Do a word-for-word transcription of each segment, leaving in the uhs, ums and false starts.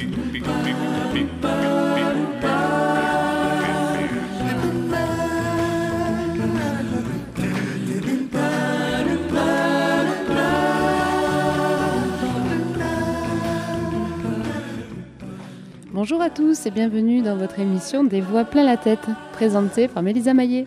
Bonjour à tous et bienvenue dans votre émission Des voix plein la tête, présentée par Mélisa Maillet.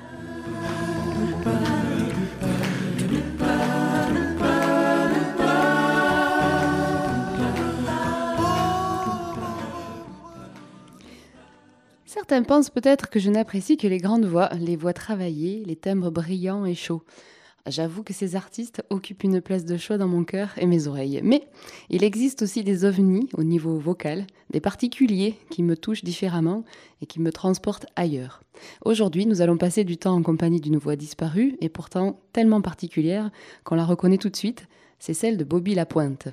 Certains pensent peut-être que je n'apprécie que les grandes voix, les voix travaillées, les timbres brillants et chauds. J'avoue que ces artistes occupent une place de choix dans mon cœur et mes oreilles. Mais il existe aussi des ovnis au niveau vocal, des particuliers qui me touchent différemment et qui me transportent ailleurs. Aujourd'hui, nous allons passer du temps en compagnie d'une voix disparue et pourtant tellement particulière qu'on la reconnaît tout de suite. C'est celle de Bobby Lapointe.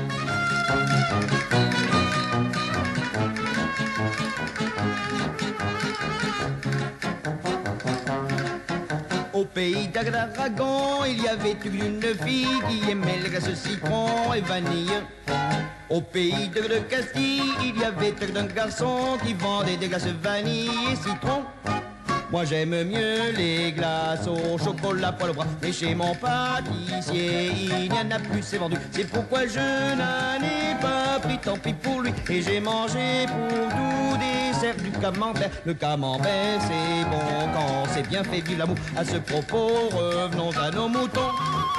Au pays d'Aragon, il y avait une fille qui aimait les glaces citron et vanille. Au pays de, de Castille, il y avait un garçon qui vendait des glaces vanille et citron. Moi j'aime mieux les glaces au chocolat poil au bras. Mais chez mon pâtissier, il n'y en a plus, c'est vendu. C'est pourquoi je n'en ai pas pris, tant pis pour lui. Et j'ai mangé pour tout dessert du camembert. Le camembert c'est bon quand c'est bien fait, vive l'amour. À ce propos, revenons à nos moutons.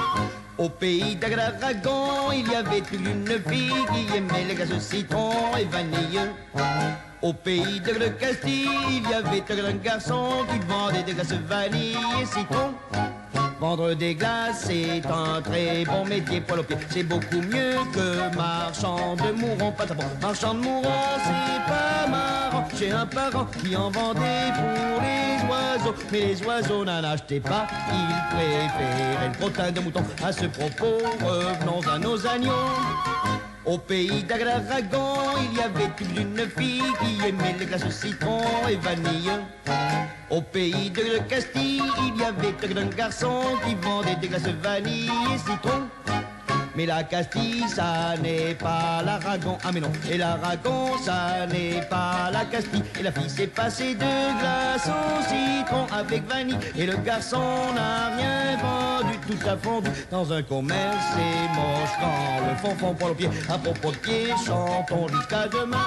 Au pays d'Aragon, il y avait une fille qui aimait les glaces citron et vanille. Au pays de le Castille, il y avait un garçon qui vendait des glaces vanille et citron. Vendre des glaces, c'est un très bon métier poil au pied. C'est beaucoup mieux que marchand de mourons, pas bon. Marchand de mourons, c'est pas marrant. J'ai un parent qui en vendait pour les oiseaux. Mais les oiseaux n'en achetaient pas, ils préféraient le crottin de mouton. À ce propos, revenons à nos agneaux. Au pays d'Aragon, il y avait une fille qui aimait les glaces citron et vanille. Au pays de Castille, il y avait un garçon qui vendait des glaces vanille et citron. Mais la Castille, ça n'est pas l'Aragon, ah mais non. Et l'Aragon, ça n'est pas la Castille. Et la fille s'est passée de glace au citron avec vanille. Et le garçon n'a rien vendu, tout a fondu dans un commerce. C'est moche quand le fond fond poil au pied. À propos de pied, chantons jusqu'à demain.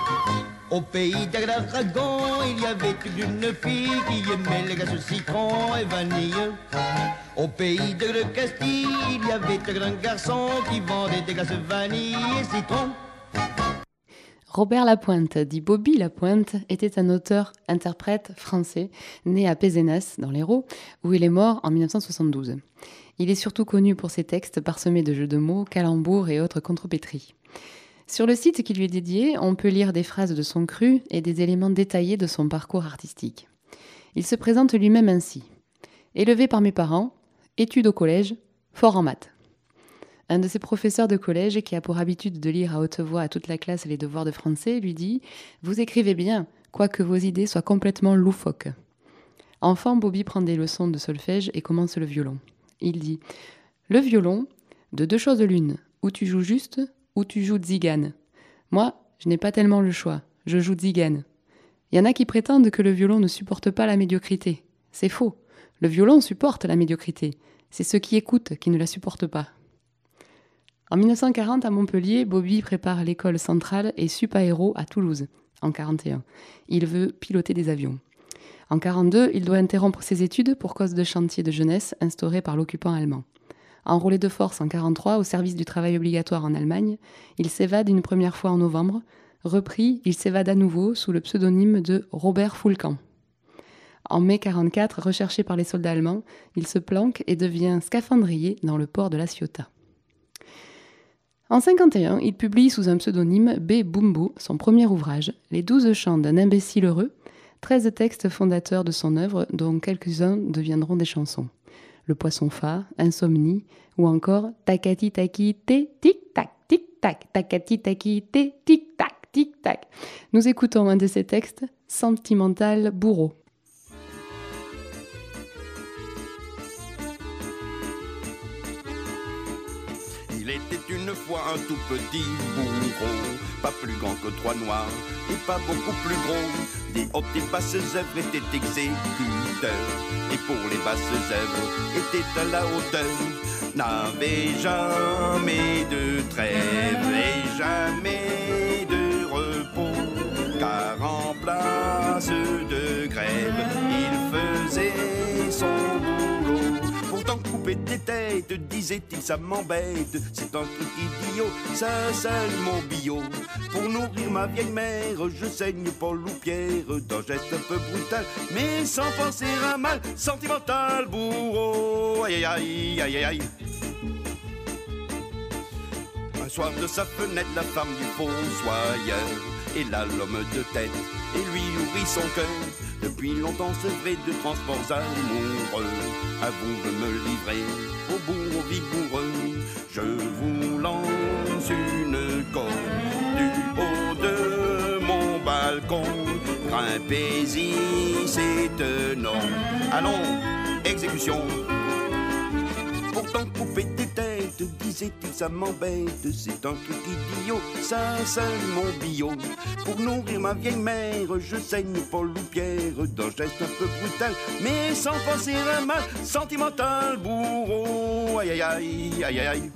Au pays d'Aragon, il y avait une fille qui aimait les glaces citron et vanille. Au pays de Castille, il y avait un garçon qui vendait des glaces vanille et citron. Robert Lapointe, dit Bobby Lapointe, était un auteur-interprète français né à Pézenas, dans l'Hérault, où il est mort en dix-neuf cent soixante-douze. Il est surtout connu pour ses textes parsemés de jeux de mots, calembours et autres contrepétries. Sur le site qui lui est dédié, on peut lire des phrases de son cru et des éléments détaillés de son parcours artistique. Il se présente lui-même ainsi. Élevé par mes parents, études au collège, fort en maths. Un de ses professeurs de collège, qui a pour habitude de lire à haute voix à toute la classe les devoirs de français, lui dit « Vous écrivez bien, quoique vos idées soient complètement loufoques. » Enfant, Bobby prend des leçons de solfège et commence le violon. Il dit « Le violon, de deux choses l'une, ou tu joues juste, ou tu joues zigane. Moi, je n'ai pas tellement le choix, je joue zigane. Il y en a qui prétendent que le violon ne supporte pas la médiocrité. C'est faux. Le violon supporte la médiocrité. C'est ceux qui écoutent qui ne la supportent pas. » En dix-neuf cent quarante, à Montpellier, Bobby prépare l'école centrale et sup-aéro à Toulouse, en quarante et un. Il veut piloter des avions. En quarante-deux, il doit interrompre ses études pour cause de chantier de jeunesse instauré par l'occupant allemand. Enrôlé de force en quarante-trois au service du travail obligatoire en Allemagne, il s'évade une première fois en novembre. Repris, il s'évade à nouveau sous le pseudonyme de Robert Foulcan. En mai quarante-quatre, recherché par les soldats allemands, il se planque et devient scaphandrier dans le port de La Ciotat. En cinquante et un, il publie sous un pseudonyme B. Bumbo son premier ouvrage, Les douze chants d'un imbécile heureux, treize textes fondateurs de son œuvre dont quelques-uns deviendront des chansons. Le poisson fat, Insomnie, ou encore Takati taki té, tic-tac, tic-tac, Takati taki té, tic-tac, tic-tac. Nous écoutons un de ces textes, Sentimental bourreau. Il était une fois fois un tout petit bourreau, pas plus grand que trois noirs et pas beaucoup plus gros. Des hautes et basses œuvres étaient exécuteurs, et pour les basses œuvres étaient à la hauteur. N'avait jamais de trêve et jamais de repos, car en place de grève il faisait son boulot. Pourtant couper des têtes, disait-il, ça m'embête. C'est un truc idiot, ça sale mon bio. Pour nourrir ma vieille mère, je saigne Paul ou Pierre, d'un geste un peu brutal, mais sans penser à mal, sentimental bourreau. Aïe aïe aïe aïe aïe. Un soir de sa fenêtre, la femme du fossoyeur, et là l'homme de tête, et lui ouvrit son cœur. Depuis longtemps sevré de transports amoureux, à vous de me livrer au bourreau vigoureux. Je vous lance une corde du haut de mon balcon. Grimpez-y, c'est énorme. Allons, exécution. Pourtant couper des têtes, disait-il, ça m'embête. C'est un truc idiot, ça sale mon bio. Pour nourrir ma vieille mère, je saigne Paul ou Pierre, d'un geste un peu brutal, mais sans penser à mal, sentimental bourreau. Aïe aïe aïe aïe aïe aïe.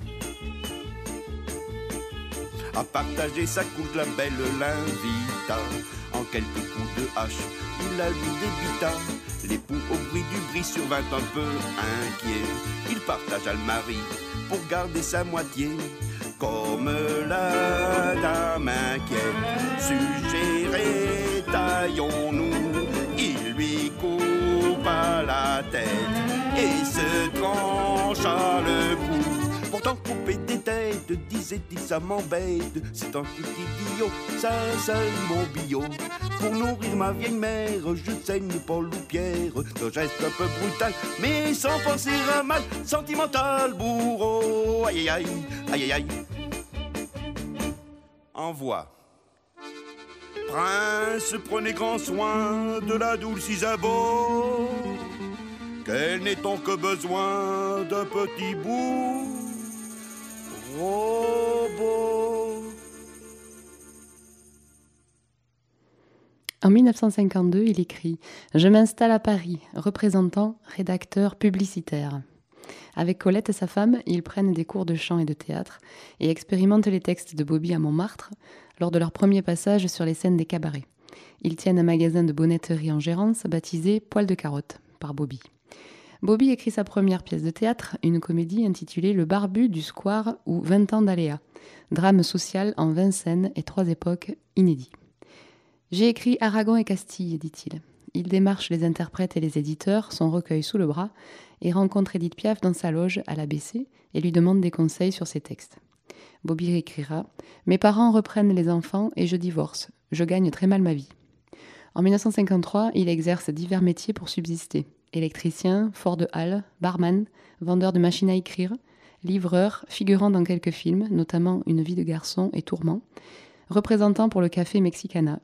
À partager sa couche, la belle l'invita. En quelques coups de hache, il la lui débita. L'époux au bruit du bris survint un peu inquiet. Il partagea le mari pour garder sa moitié. Comme la dame inquiète suggérait, taillons-nous. Il lui coupa la tête et se trancha le cou. Pourtant couper des têtes, disait-il, ça m'embête. C'est un truc idiot, ça sale mon bio. Pour nourrir ma vieille mère, je saigne Paul ou Pierre, d'un geste un peu brutal, mais sans penser à mal, sentimental bourreau. Aïe aïe aïe aïe aïe. Envoi. Prince, prenez grand soin de la douce Isabeau, qu'elle n'ait donc que besoin d'un petit bout robot. En mille neuf cent cinquante-deux, il écrit « Je m'installe à Paris, représentant, rédacteur publicitaire ». Avec Colette, sa femme, ils prennent des cours de chant et de théâtre et expérimentent les textes de Bobby à Montmartre lors de leur premier passage sur les scènes des cabarets. Ils tiennent un magasin de bonnetterie en gérance baptisé « Poil de carotte » par Bobby. Bobby écrit sa première pièce de théâtre, une comédie intitulée « Le barbu du square ou vingt ans d'aléa », drame social en vingt scènes et trois époques inédits. « J'ai écrit Aragon et Castille », dit-il. Il démarche les interprètes et les éditeurs, son recueil sous le bras, et rencontre Édith Piaf dans sa loge à l'A B C et lui demande des conseils sur ses textes. Bobby écrira « Mes parents reprennent les enfants et je divorce. Je gagne très mal ma vie. » En mille neuf cent cinquante-trois, il exerce divers métiers pour subsister. Électricien, fort de halle, barman, vendeur de machines à écrire, livreur, figurant dans quelques films, notamment Une vie de garçon et Tourment, représentant pour le café Mexicana.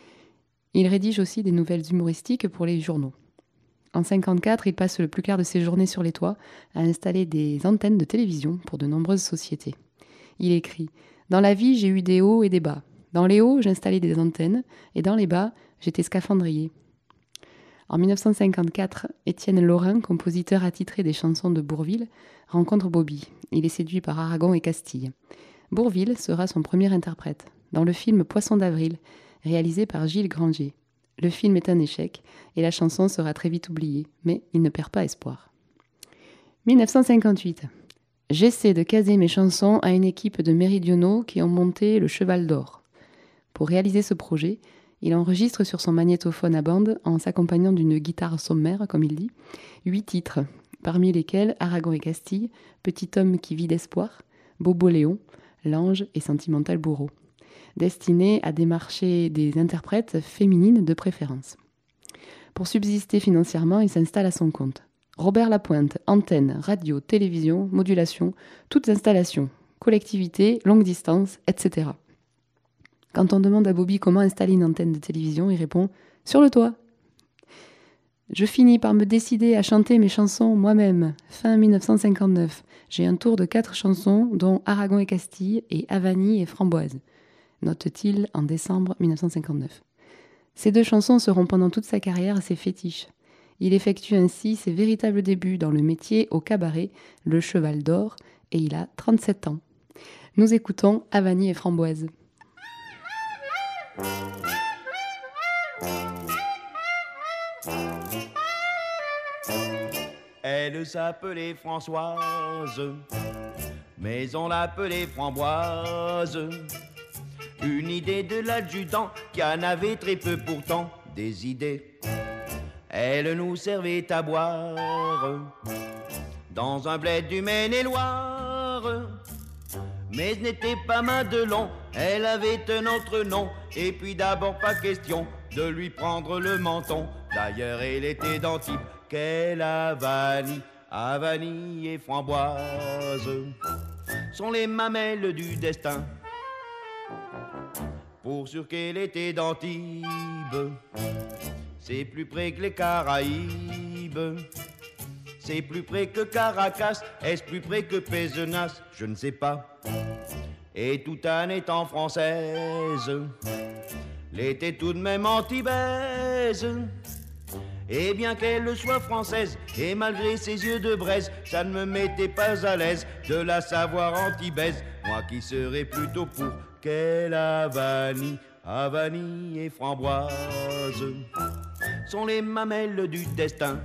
Il rédige aussi des nouvelles humoristiques pour les journaux. En mille neuf cent cinquante-quatre, il passe le plus clair de ses journées sur les toits à installer des antennes de télévision pour de nombreuses sociétés. Il écrit « Dans la vie, j'ai eu des hauts et des bas. Dans les hauts, j'installais des antennes, et dans les bas, j'étais scaphandrier. » En mille neuf cent cinquante-quatre, Étienne Laurin, compositeur attitré des chansons de Bourvil, rencontre Bobby. Il est séduit par Aragon et Castille. Bourvil sera son premier interprète, dans le film Poisson d'avril, réalisé par Gilles Granger. Le film est un échec et la chanson sera très vite oubliée, mais il ne perd pas espoir. mille neuf cent cinquante-huit. J'essaie de caser mes chansons à une équipe de méridionaux qui ont monté le Cheval d'Or. Pour réaliser ce projet, il enregistre sur son magnétophone à bande, en s'accompagnant d'une guitare sommaire, comme il dit, huit titres, parmi lesquels Aragon et Castille, Petit homme qui vit d'espoir, Bobo Léon, L'ange et Sentimental bourreau, destinés à démarcher des interprètes féminines de préférence. Pour subsister financièrement, il s'installe à son compte. Robert Lapointe, antenne, radio, télévision, modulation, toutes installations, collectivité, longue distance, et cetera. Quand on demande à Bobby comment installer une antenne de télévision, il répond « sur le toit ». Je finis par me décider à chanter mes chansons moi-même, fin dix-neuf cent cinquante-neuf. J'ai un tour de quatre chansons, dont Aragon et Castille et Havanie et Framboise, note-t-il en décembre dix-neuf cent cinquante-neuf. Ces deux chansons seront pendant toute sa carrière ses fétiches. Il effectue ainsi ses véritables débuts dans le métier au cabaret, le Cheval d'Or, et il a trente-sept ans. Nous écoutons Havanie et Framboise. Elle s'appelait Françoise, mais on l'appelait Framboise. Une idée de l'adjudant qui en avait très peu pourtant des idées. Elle nous servait à boire dans un bled du Maine-et-Loire. Mais ce n'était pas Madelon, elle avait un autre nom. Et puis d'abord pas question de lui prendre le menton. D'ailleurs elle était d'Antibes, quelle Havanie, Havanie et Framboise sont les mamelles du destin. Pour sûr qu'elle était d'Antibes, c'est plus près que les Caraïbes. C'est plus près que Caracas, est-ce plus près que Pézenas? Je ne sais pas. Et tout en étant française, l'était tout de même antibaise. Et bien qu'elle soit française, et malgré ses yeux de braise, ça ne me mettait pas à l'aise de la savoir antibaise. Moi qui serais plutôt pour qu'elle Havanie, Havanie et Framboise sont les mamelles du destin.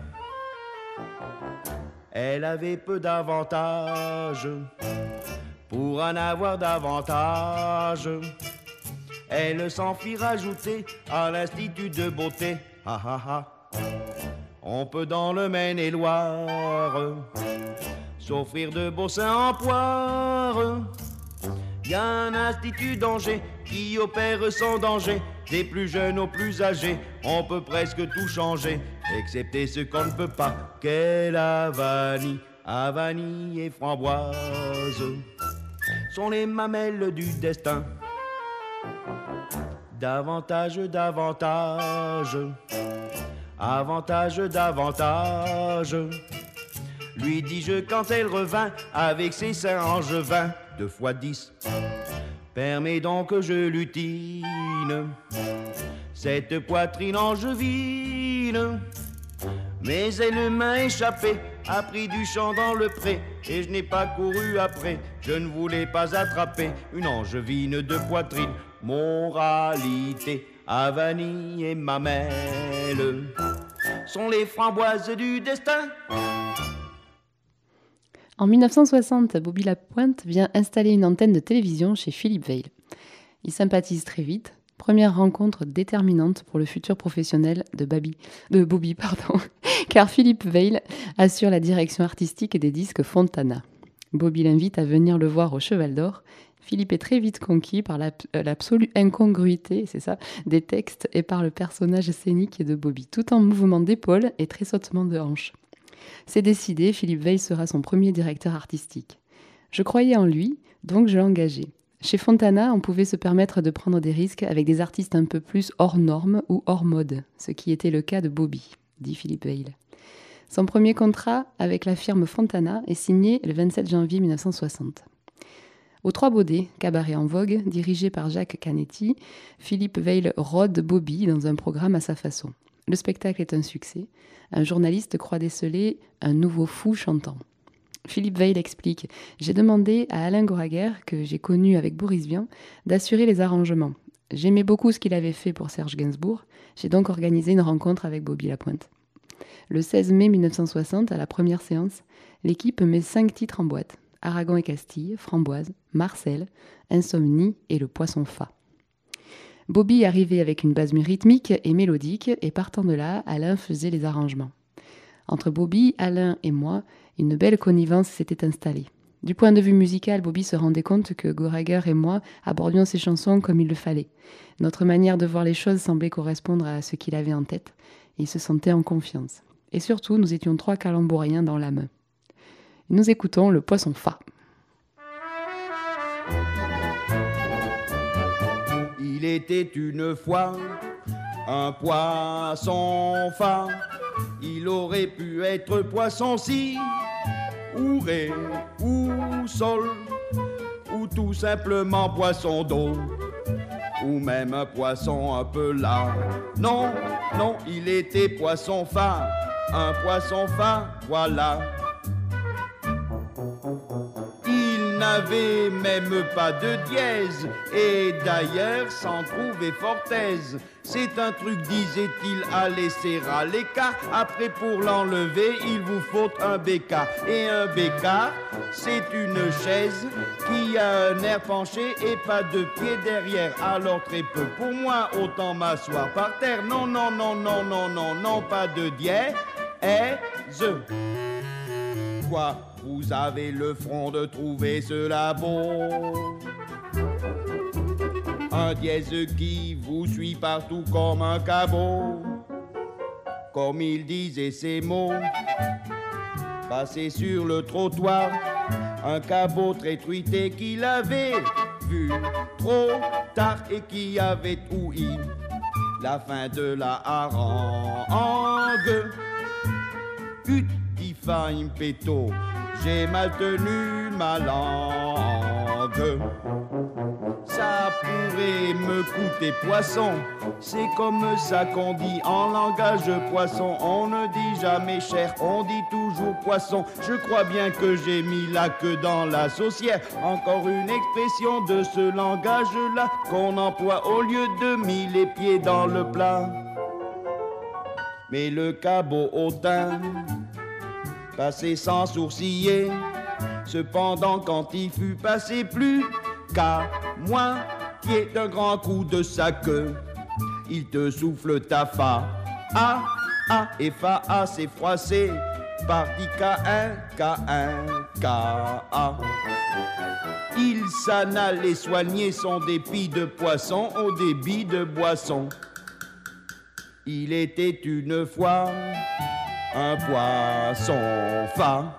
Elle avait peu d'avantages pour en avoir davantage. Elle s'en fit rajouter à l'institut de beauté. Ha ha ha. On peut dans le Maine-et-Loire s'offrir de beaux seins en poire. Y a un institut d'Angers qui opère sans danger. Des plus jeunes aux plus âgés, on peut presque tout changer, excepté ce qu'on ne peut pas. Quelle Havanie, Havanie et Framboise sont les mamelles du destin. Davantage, davantage, avantage, davantage, lui dis-je quand elle revint avec ses seins angevins. Deux fois dix, permets donc que je lutine cette poitrine angevine. Mais elle m'a échappé, a pris du champ dans le pré, et je n'ai pas couru après, je ne voulais pas attraper une angevine de poitrine. Moralité, Havanie et mamelle sont les framboises du destin. En dix-neuf cent soixante, Bobby Lapointe vient installer une antenne de télévision chez Philippe Veil. Il sympathise très vite, première rencontre déterminante pour le futur professionnel de, Babi, de Bobby, pardon, car Philippe Veil assure la direction artistique des disques Fontana. Bobby l'invite à venir le voir au Cheval d'Or. Philippe est très vite conquis par l'absolue incongruité, c'est ça, des textes et par le personnage scénique de Bobby, tout en mouvement d'épaule et tressautement de hanches. C'est décidé, Philippe Veil sera son premier directeur artistique. Je croyais en lui, donc je l'ai engagé. Chez Fontana, on pouvait se permettre de prendre des risques avec des artistes un peu plus hors normes ou hors mode, ce qui était le cas de Bobby, dit Philippe Veil. Son premier contrat avec la firme Fontana est signé le vingt-sept janvier dix-neuf cent soixante. Aux Trois Baudets, cabaret en vogue, dirigé par Jacques Canetti, Philippe Veil rôde Bobby dans un programme à sa façon. Le spectacle est un succès. Un journaliste croit déceler un nouveau fou chantant. Philippe Veil explique « J'ai demandé à Alain Goraguer, que j'ai connu avec Boris Vian, d'assurer les arrangements. J'aimais beaucoup ce qu'il avait fait pour Serge Gainsbourg. J'ai donc organisé une rencontre avec Bobby Lapointe. » Le seize mai dix-neuf cent soixante, à la première séance, l'équipe met cinq titres en boîte. Aragon et Castille, Framboise, Marcel, Insomnie et Le Poisson Fat. Bobby arrivait avec une base rythmique et mélodique, et partant de là, Alain faisait les arrangements. Entre Bobby, Alain et moi, une belle connivence s'était installée. Du point de vue musical, Bobby se rendait compte que Goraguer et moi abordions ses chansons comme il le fallait. Notre manière de voir les choses semblait correspondre à ce qu'il avait en tête, et il se sentait en confiance. Et surtout, nous étions trois calembouriens dans l'âme. Nous écoutons Le Poisson Fat. Il était une fois un poisson fat il aurait pu être poisson-ci, ou ré, ou sol, ou tout simplement poisson d'eau, ou même un poisson un peu là. Non, non, il était poisson fin, un poisson fin, voilà. Il n'avait même pas de dièse, et d'ailleurs s'en trouvait fort aise. C'est un truc, disait-il, à laisser à l'écart. Après, pour l'enlever, il vous faut un bécard. Et un bécard, c'est une chaise qui a un air penché et pas de pied derrière. Alors très peu pour moi, autant m'asseoir par terre. Non, non, non, non, non, non, non, pas de dièse. Quoi, vous avez le front de trouver cela beau? Un dièse qui vous suit partout comme un cabot. Comme il disait ces mots, passé sur le trottoir, un cabot très truité qu'il avait vu trop tard et qui avait ouï la fin de la harangue. Ut di fa impeto, j'ai mal tenu ma langue. Ça pourrait me coûter poisson, c'est comme ça qu'on dit en langage poisson. On ne dit jamais cher, on dit toujours poisson. Je crois bien que j'ai mis la queue dans la saucière. Encore une expression de ce langage-là qu'on emploie au lieu de mis les pieds dans le plat. Mais le cabot hautain passé sans sourciller, cependant quand il fut passé plus qu'à moitié d'un grand coup de sa queue, il te souffle ta fa, a, a, et fa, a, c'est froissé, parti K un, K un, K A. Il s'en allait soigner son dépit de poisson au débit de boisson. Il était une fois un poisson fin.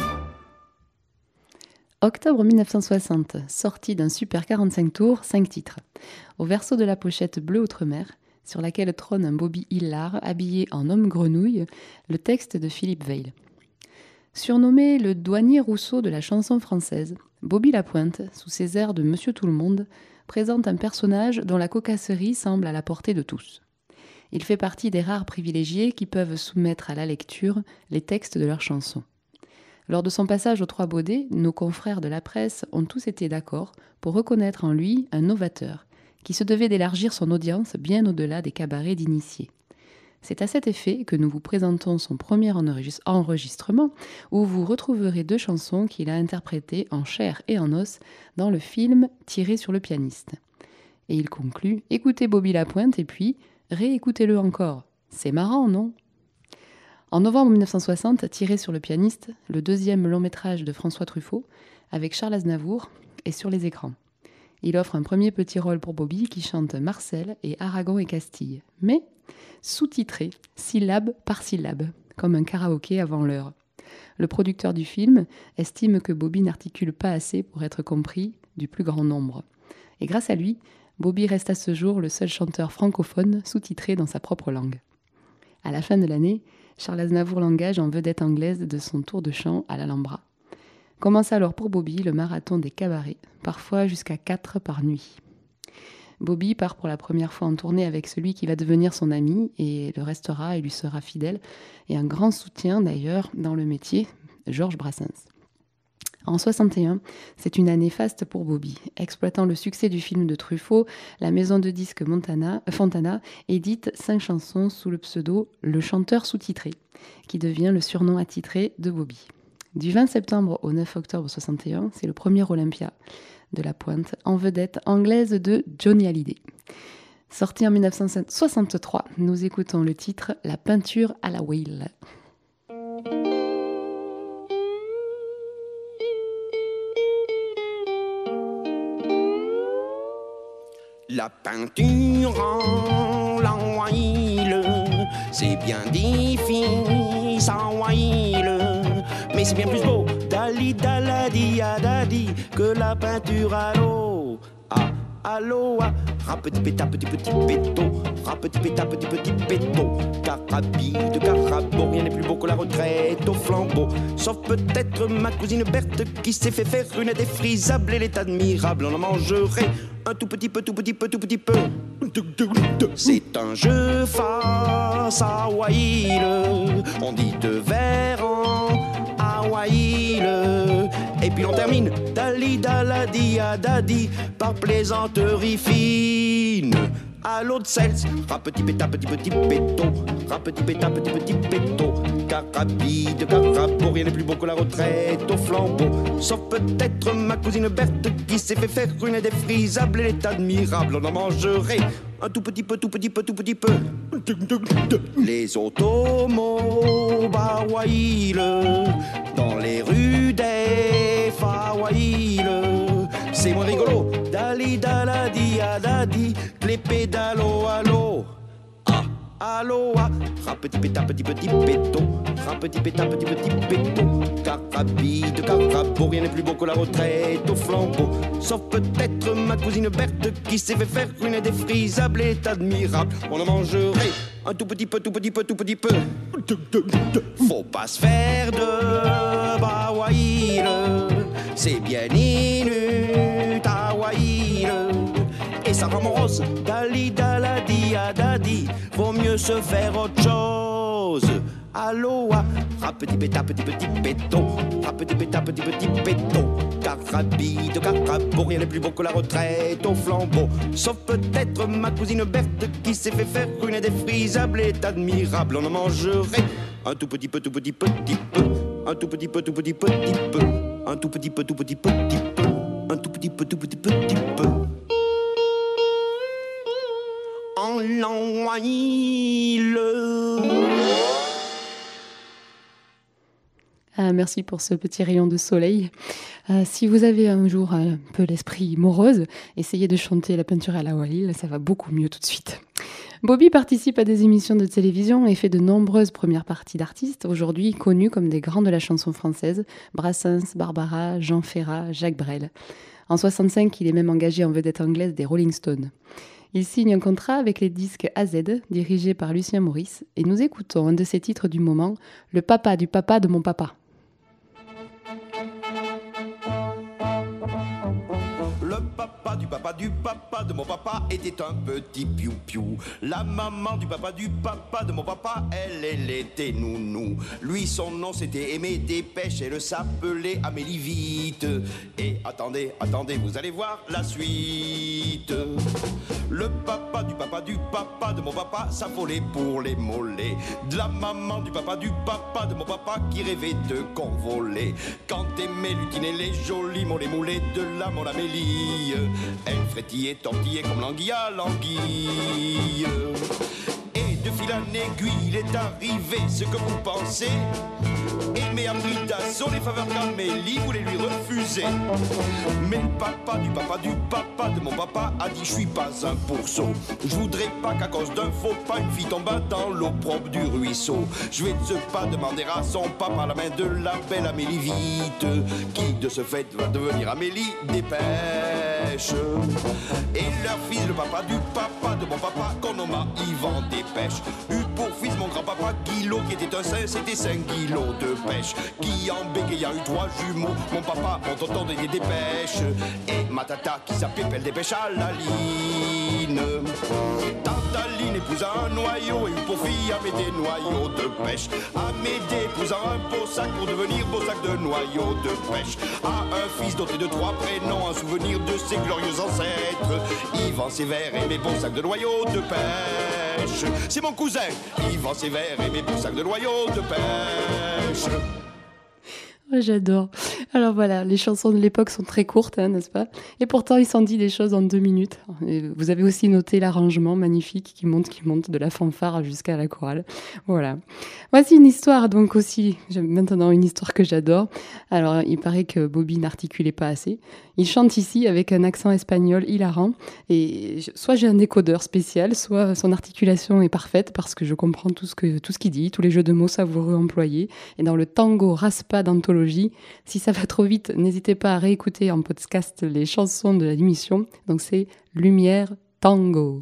Octobre mille neuf cent soixante, sortie d'un super quarante-cinq tours, cinq titres. Au verso de la pochette bleu Outre-mer, sur laquelle trône un Bobby hilar habillé en homme grenouille, le texte de Philippe Veil. Surnommé le douanier Rousseau de la chanson française, Bobby Lapointe, sous ses airs de Monsieur Tout-le-Monde, présente un personnage dont la cocasserie semble à la portée de tous. Il fait partie des rares privilégiés qui peuvent soumettre à la lecture les textes de leurs chansons. Lors de son passage aux Trois Baudets, nos confrères de la presse ont tous été d'accord pour reconnaître en lui un novateur, qui se devait d'élargir son audience bien au-delà des cabarets d'initiés. C'est à cet effet que nous vous présentons son premier enregistrement, où vous retrouverez deux chansons qu'il a interprétées en chair et en os dans le film Tiré sur le pianiste. Et il conclut « Écoutez Bobby Lapointe et puis réécoutez-le encore. C'est marrant, non ?» En novembre mille neuf cent soixante, Tiré sur le pianiste, le deuxième long métrage de François Truffaut, avec Charles Aznavour, est sur les écrans. Il offre un premier petit rôle pour Bobby qui chante Marcel et Aragon et Castille, mais sous-titré, syllabe par syllabe, comme un karaoké avant l'heure. Le producteur du film estime que Bobby n'articule pas assez pour être compris du plus grand nombre. Et grâce à lui, Bobby reste à ce jour le seul chanteur francophone sous-titré dans sa propre langue. À la fin de l'année, Charles Aznavour l'engage en vedette anglaise de son tour de chant à l'Alhambra. Commence alors pour Bobby le marathon des cabarets, parfois jusqu'à quatre par nuit. Bobby part pour la première fois en tournée avec celui qui va devenir son ami et le restera et lui sera fidèle, et un grand soutien d'ailleurs dans le métier, Georges Brassens. En soixante et un, c'est une année faste pour Bobby. Exploitant le succès du film de Truffaut, la maison de disques Montana, Fontana édite cinq chansons sous le pseudo « Le chanteur sous-titré », qui devient le surnom attitré de Bobby. Du vingt septembre au neuf octobre soixante et un, c'est le premier Olympia de la Pointe en vedette anglaise de Johnny Hallyday. Sorti en mille neuf cent soixante-trois, nous écoutons le titre « La peinture à la whale ». La peinture en la whale, c'est bien difficile à whale, mais c'est bien plus beau dali daladi adadi que la peinture à l'eau. Ah, à l'eau, ah, Rapeti péta, petit petit péto, rapeti péta, petit petit péto, carabide, carabo, rien n'est plus beau que la retraite au flambeau. Sauf peut-être ma cousine Berthe qui s'est fait faire une défrisable. Elle est admirable, on en mangerait un tout petit peu, tout petit peu, tout petit peu. C'est un jeu face à Hawaï, on dit deux vers en Hawaï. Et puis on termine Dali daladi adadi par plaisanterie fine. À l'eau de sels, rapeti péta petit petit péto, rapeti péta petit petit péto, carabide, carabo, rien n'est plus beau que la retraite au flambeau. Sauf peut-être ma cousine Berthe qui s'est fait faire une défrisable. Elle est admirable, on en mangerait un tout petit peu, tout petit peu, tout petit peu. Les automobiles dans les rues des Hawaï, c'est moins rigolo. Dali daladi adadi, les pédalos allo. Ah, allo, ah. Rapeti péta petit petit péto, rapeti péta petit petit péto, carabide, carabo, rien n'est plus beau que la retraite au flambeau. Sauf peut-être ma cousine Berthe qui s'est fait faire une défrisable. Elle est admirable, on en mangerait un tout petit peu, tout petit peu, tout petit peu. Faut pas se faire de bawaïle, c'est bien inutile, et ça rend morose. Dali daladi adadi, vaut mieux se faire autre chose. Aloha, rapeti péta petit petit péto, rapeti péta petit petit péto, carabide, carabo, rien n'est plus beau que la retraite au flambeau. Sauf peut-être ma cousine Berthe qui s'est fait faire une défrisable. Elle est admirable, on en mangerait un tout petit peu, tout petit petit peu, un tout petit peu, tout petit petit peu, un tout petit peu, tout petit petit peu, un tout petit peu, tout petit petit peu. En l'envoie-le. Ah, merci pour ce petit rayon de soleil. Euh, si vous avez un jour un peu l'esprit morose, essayez de chanter La peinture à la Hawaï, ça va beaucoup mieux tout de suite. Bobby participe à des émissions de télévision et fait de nombreuses premières parties d'artistes, aujourd'hui connus comme des grands de la chanson française, Brassens, Barbara, Jean Ferrat, Jacques Brel. En soixante-cinq, il est même engagé en vedette anglaise des Rolling Stones. Il signe un contrat avec les disques A Z, dirigé par Lucien Maurice, et nous écoutons un de ses titres du moment, Le papa du papa de mon papa. Le papa du papa du papa de mon papa était un petit piou-piou. La maman du papa du papa de mon papa, elle, elle était nounou. Lui, son nom, c'était Aimé Dépêche, elle s'appelait Amélie Vite. Et attendez, attendez, vous allez voir la suite. Le papa du papa du papa de mon papa s'affolait pour les mollets de la maman du papa du papa de mon papa qui rêvait de convoler. Quand Aimé lutinait les jolis mollets moulés de la mon Amélie, elle frétillait, tortillait comme l'anguille à l'anguille. Et de fil en aiguille, il est arrivé ce que vous pensez. Aimé a pris d'assaut les faveurs qu'Amélie voulait lui refuser. Mais le papa du papa du papa de mon papa a dit je suis pas un pourceau. Je voudrais pas qu'à cause d'un faux pas une fille tombe dans l'eau propre du ruisseau. Je vais de ce pas demander à son papa la main de la belle Amélie Vite, qui de ce fait va devenir Amélie Dépêche. Et leur fils, le papa du papa de mon papa, qu'on nomma Yvan Dépêche, eut pour fils mon grand-papa Guilot, qui était un saint, c'était cinq Guilot de pêche, qui en bégayant eu trois jumeaux, mon papa, mon tonton des dépêches, et ma tata qui s'appelait Pelle Dépêche à la ligne. Tante Aline épousa un noyau et eut pour fille Amédée noyau de pêche. Amédée épousa un beau sac pour devenir beau sac de noyau de pêche. A un fils doté de trois prénoms, un souvenir de ses glorieux ancêtres, Yvan Sévère et mes beaux sacs de noyau de pêche. C'est mon cousin Yvan Sévère et mes beaux sacs de noyau de pêche. Oh, j'adore. Alors voilà, les chansons de l'époque sont très courtes, hein, n'est-ce pas ? Et pourtant, il s'en dit des choses en deux minutes. Et vous avez aussi noté l'arrangement magnifique qui monte, qui monte de la fanfare jusqu'à la chorale. Voilà. Voici une histoire, donc aussi, j'aime maintenant une histoire que j'adore. Alors, il paraît que Bobby n'articulait pas assez. Il chante ici avec un accent espagnol hilarant. Et soit j'ai un décodeur spécial, soit son articulation est parfaite parce que je comprends tout ce que, tout ce qu'il dit, tous les jeux de mots savoureux employés. Et dans le tango raspa d'anthologie, si ça va trop vite, n'hésitez pas à réécouter en podcast les chansons de l'émission. Donc c'est Lumière tango.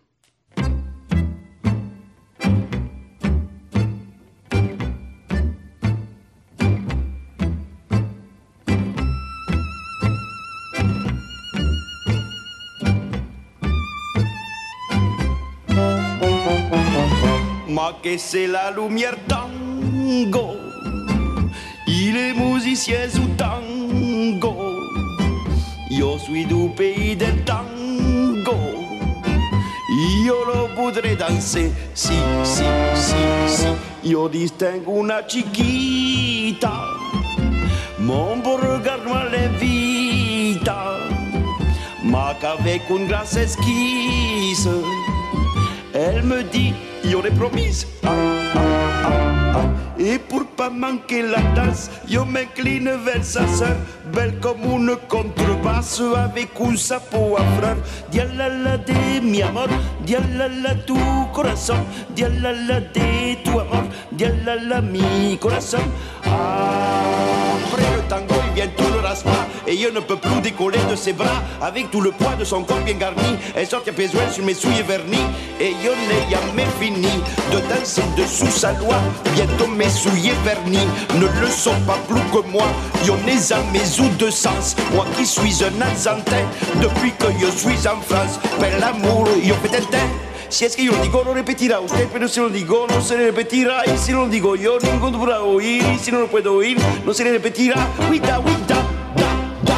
Ma che c'est la lumière tango, il est musicien su tango, io suis du pays del tango, io lo voudrais danser, si, si, si, si, io distingue una chiquita, mon beau regard me l'invita, ma qu'avec une grâce esquisse, elle me dit, io l'ai promise, ah, ah, ah, ah. Et pour pas manquer la danse, io m'incline vers sa sœur, belle comme une contrebasse avec un sapo à fleurs. Dialala de mi amor, dialala tu corazón, dialala de tu amor, dialala mi corazón. Après le tango, il vient tout le raspa, et je ne peux plus décoller de ses bras. Avec tout le poids de son corps bien garni, elle sort à besoin sur mes souliers vernis, et je n'ai jamais fini de danser dessous sa loi. Bientôt mes souliers vernis ne le sont pas plus que moi. Je n'ai jamais eu de sens, moi qui suis un Argentin, depuis que je suis en France. Per l'amour, je fais tintin. Si es que yo lo digo, lo repetirá usted, pero si lo digo, no se le repetirá. Y si lo digo yo, ningún podrá oír. Y si no lo puedo oír, no se le repetirá. Wita, wita, da, da.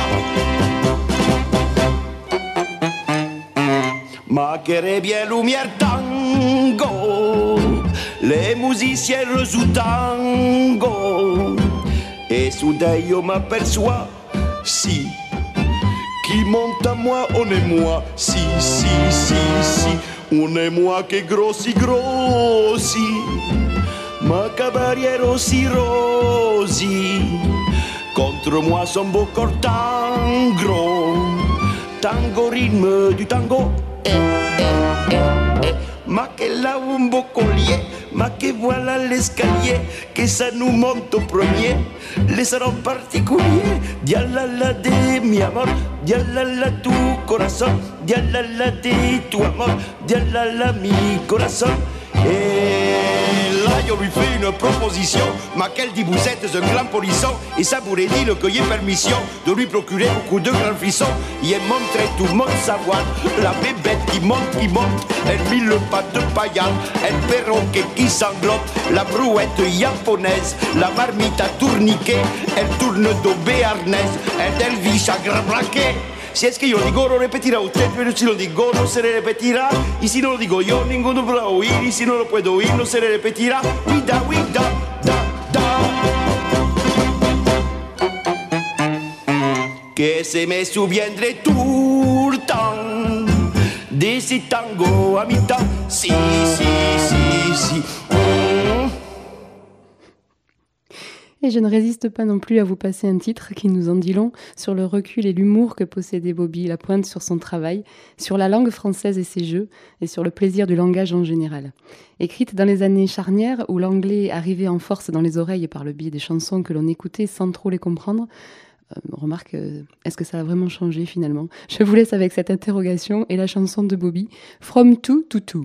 Ma che bien lumière tango, les musiciens rejouent tango. Et soudain, yo m'aperçois, si, qui monte à moi, on est moi. Si, si, si, si. On est moi che grossi grossi, ma caballero si rosi, contre moi son beau corps tango, tango rythme du tango, eh, eh, eh, eh. Ma che là un beau collier, ma che voilà l'escalier, que ça nous monte au premier, les salons particuliers, dialala de mi amor, dialala tu corazón, dialala de tu amor, dialala mi corazón. Et là, je lui fais une proposition, ma qu'elle dit vous êtes un grand polisson, et ça pourrait dire que j'ai permission de lui procurer beaucoup de grands frissons. Il est montré tout le monde savoir, la bébête qui monte, qui monte, elle mit le pas de paillard, elle perroquet qui sanglote, la brouette japonaise, la marmite à tourniquet, elle tourne de béarnaise, elle delviche à grand braquet. Si es que yo lo digo, lo repetirá usted, pero si lo digo, no se le repetirá. Y si no lo digo yo, ninguno podrá oír. Y si no lo puedo oír, no se le repetirá. Wida, wida, da, da. Que se me souviendrait tout le temps de ces tangos à mi-temps. Si, si, si, si. Mmh. Et je ne résiste pas non plus à vous passer un titre qui nous en dit long sur le recul et l'humour que possédait Bobby Lapointe sur son travail, sur la langue française et ses jeux, et sur le plaisir du langage en général. Écrite dans les années charnières où l'anglais arrivait en force dans les oreilles par le biais des chansons que l'on écoutait sans trop les comprendre, euh, remarque, euh, est-ce que ça a vraiment changé finalement ? Je vous laisse avec cette interrogation et la chanson de Bobby, From To To To.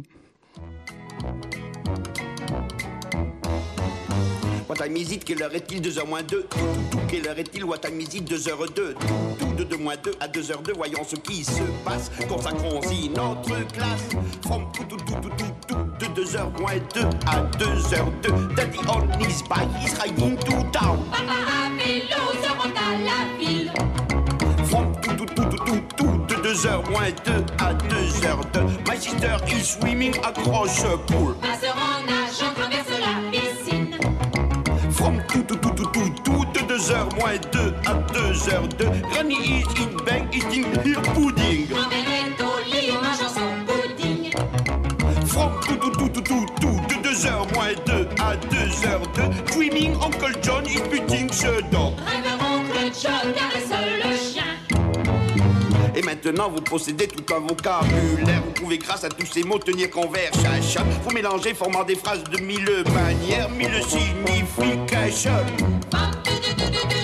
What time is it? Quelle heure est-il? deux heures moins deux. Tout, tout, tout, quelle heure est-il? What time is it? deux heures deux. Tout, tout, de deux moins deux à deux heures deux. Voyons ce qui se passe. Consacrons-y notre classe. From tout, tout, tout, tout, tout, tout, de deux heures moins deux à deux heures deux. Daddy on his bike, he's riding to town. Papa à vélo se rend à la ville. From tout, tout, tout, tout, tout, tout, de deux heures moins deux à deux heures deux. My sister is swimming across a pool. Ma sœur en nageant traverse la piscine. From tout, tout, tout, tout, tout, tout, de deux heures moins deux à deux heures deux. Granny is in bed eating her pudding. Grand-mère est au lit mangeant son pudding. From tout, tout, tout, tout, tout, tout, de deux heures moins deux à deux heures deux. Dreaming Uncle John is putting the dog. Rêveur oncle John caresse le chien. Et maintenant vous possédez tout un vocabulaire. Vous pouvez grâce à tous ces mots tenir conversation. Vous mélangez formant des phrases de mille manières, mille significations.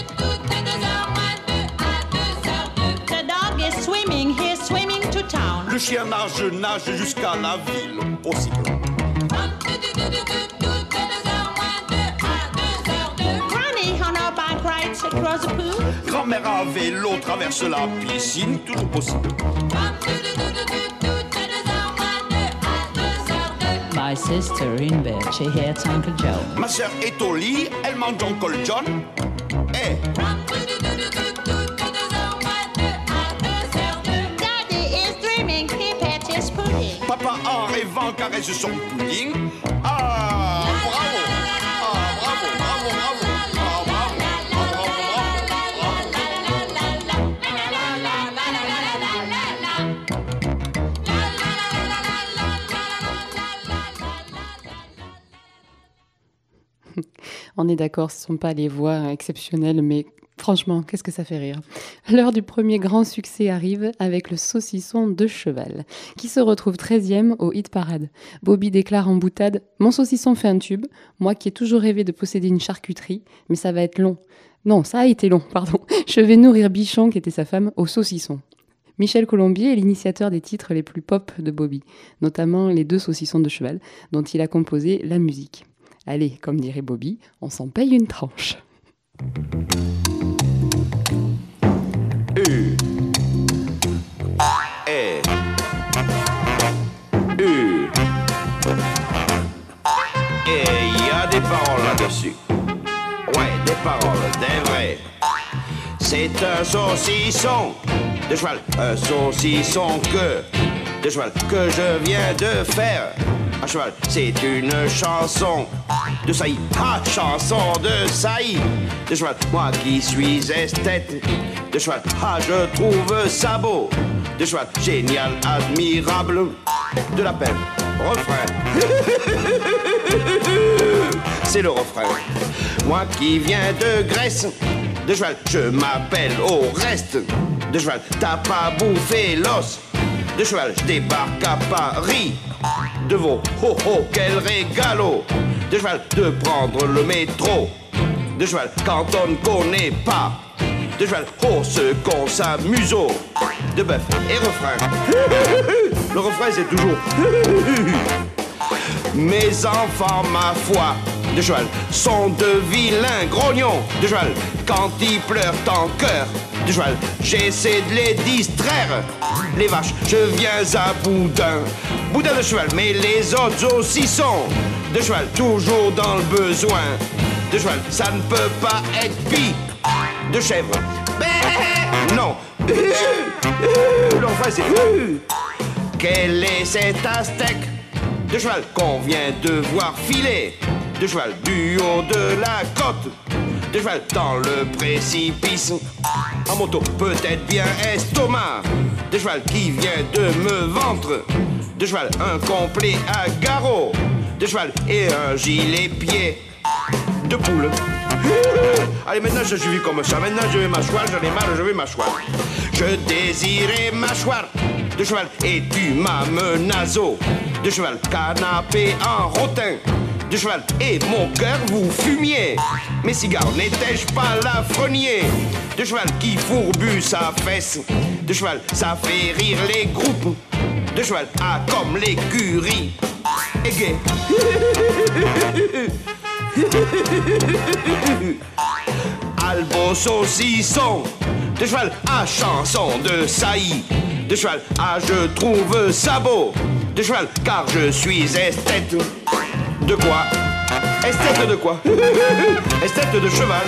The dog is swimming, he's swimming to town. Le Le chien nage, nage jusqu'à la ville. Possible. Grand-mère à vélo traverse la piscine, toujours possible. My sister in bed, she hates Uncle Joe. Ma sœur est au lit, elle mange Uncle John. Eh. Daddy is dreaming, he pet his pudding. Papa en rêvant caresse son pudding. Ah, bravo. Ah, bravo, bravo, bravo. Ah, bravo, On est d'accord, ce ne sont pas les voix exceptionnelles, mais franchement, qu'est-ce que ça fait rire. L'heure du premier grand succès arrive avec le saucisson de cheval, qui se retrouve treizième au hit parade. Bobby déclare en boutade « Mon saucisson fait un tube, moi qui ai toujours rêvé de posséder une charcuterie, mais ça va être long. Non, ça a été long, pardon. Je vais nourrir Bichon, qui était sa femme, au saucisson. » Michel Colombier est l'initiateur des titres les plus pop de Bobby, notamment les deux saucissons de cheval, dont il a composé la musique. Allez, comme dirait Bobby, on s'en paye une tranche. U. E. U. Et il y a des paroles là-dessus. Ouais, des paroles, des vraies. C'est un saucisson de cheval, un saucisson que de cheval que je viens de faire. À cheval, c'est une chanson de saillie, ah, chanson de saillie de cheval. Moi qui suis esthète de cheval, ah, je trouve ça beau de cheval, génial, admirable, de la peine, refrain. C'est le refrain. Moi qui viens de Grèce de cheval, je m'appelle au reste de cheval. T'as pas bouffé l'os de cheval, je débarque à Paris de veau, oh oh, quel régalo de cheval, de prendre le métro de cheval, quand on ne connaît pas de cheval, oh ce qu'on s'amuse de bœuf et refrain. Le refrain c'est toujours mes enfants, ma foi, de cheval, sont de vilains grognons de cheval, quand ils pleurent en cœur de cheval, j'essaie de les distraire. Les vaches, je viens à boudin, boudin de cheval, mais les autres aussi sont de cheval, toujours dans le besoin de cheval, ça ne peut pas être pis de chèvre. Ben non, l'enfant c'est quel est cet aztèque de cheval qu'on vient de voir filer de cheval du haut de la côte de cheval dans le précipice en moto, peut-être bien estomac de cheval qui vient de me ventre de cheval, un complet à garrot de cheval et un gilet pied de poule. Allez, maintenant je suis vu comme ça, maintenant je vais m'asseoir, j'en ai marre, je vais m'asseoir. Je désirais m'asseoir de cheval et tu m'as menazo de cheval, canapé en rotin de cheval et mon cœur vous fumiez. Mes cigares n'étais-je pas l'affrenier de cheval qui fourbu sa fesse de cheval, ça fait rire les groupes de cheval, ah comme l'écurie et gay. Albo saucisson de cheval, à chanson de saillie de cheval, ah je trouve ça beau de cheval, car je suis esthète. De quoi? Esthète de quoi? Esthète de cheval.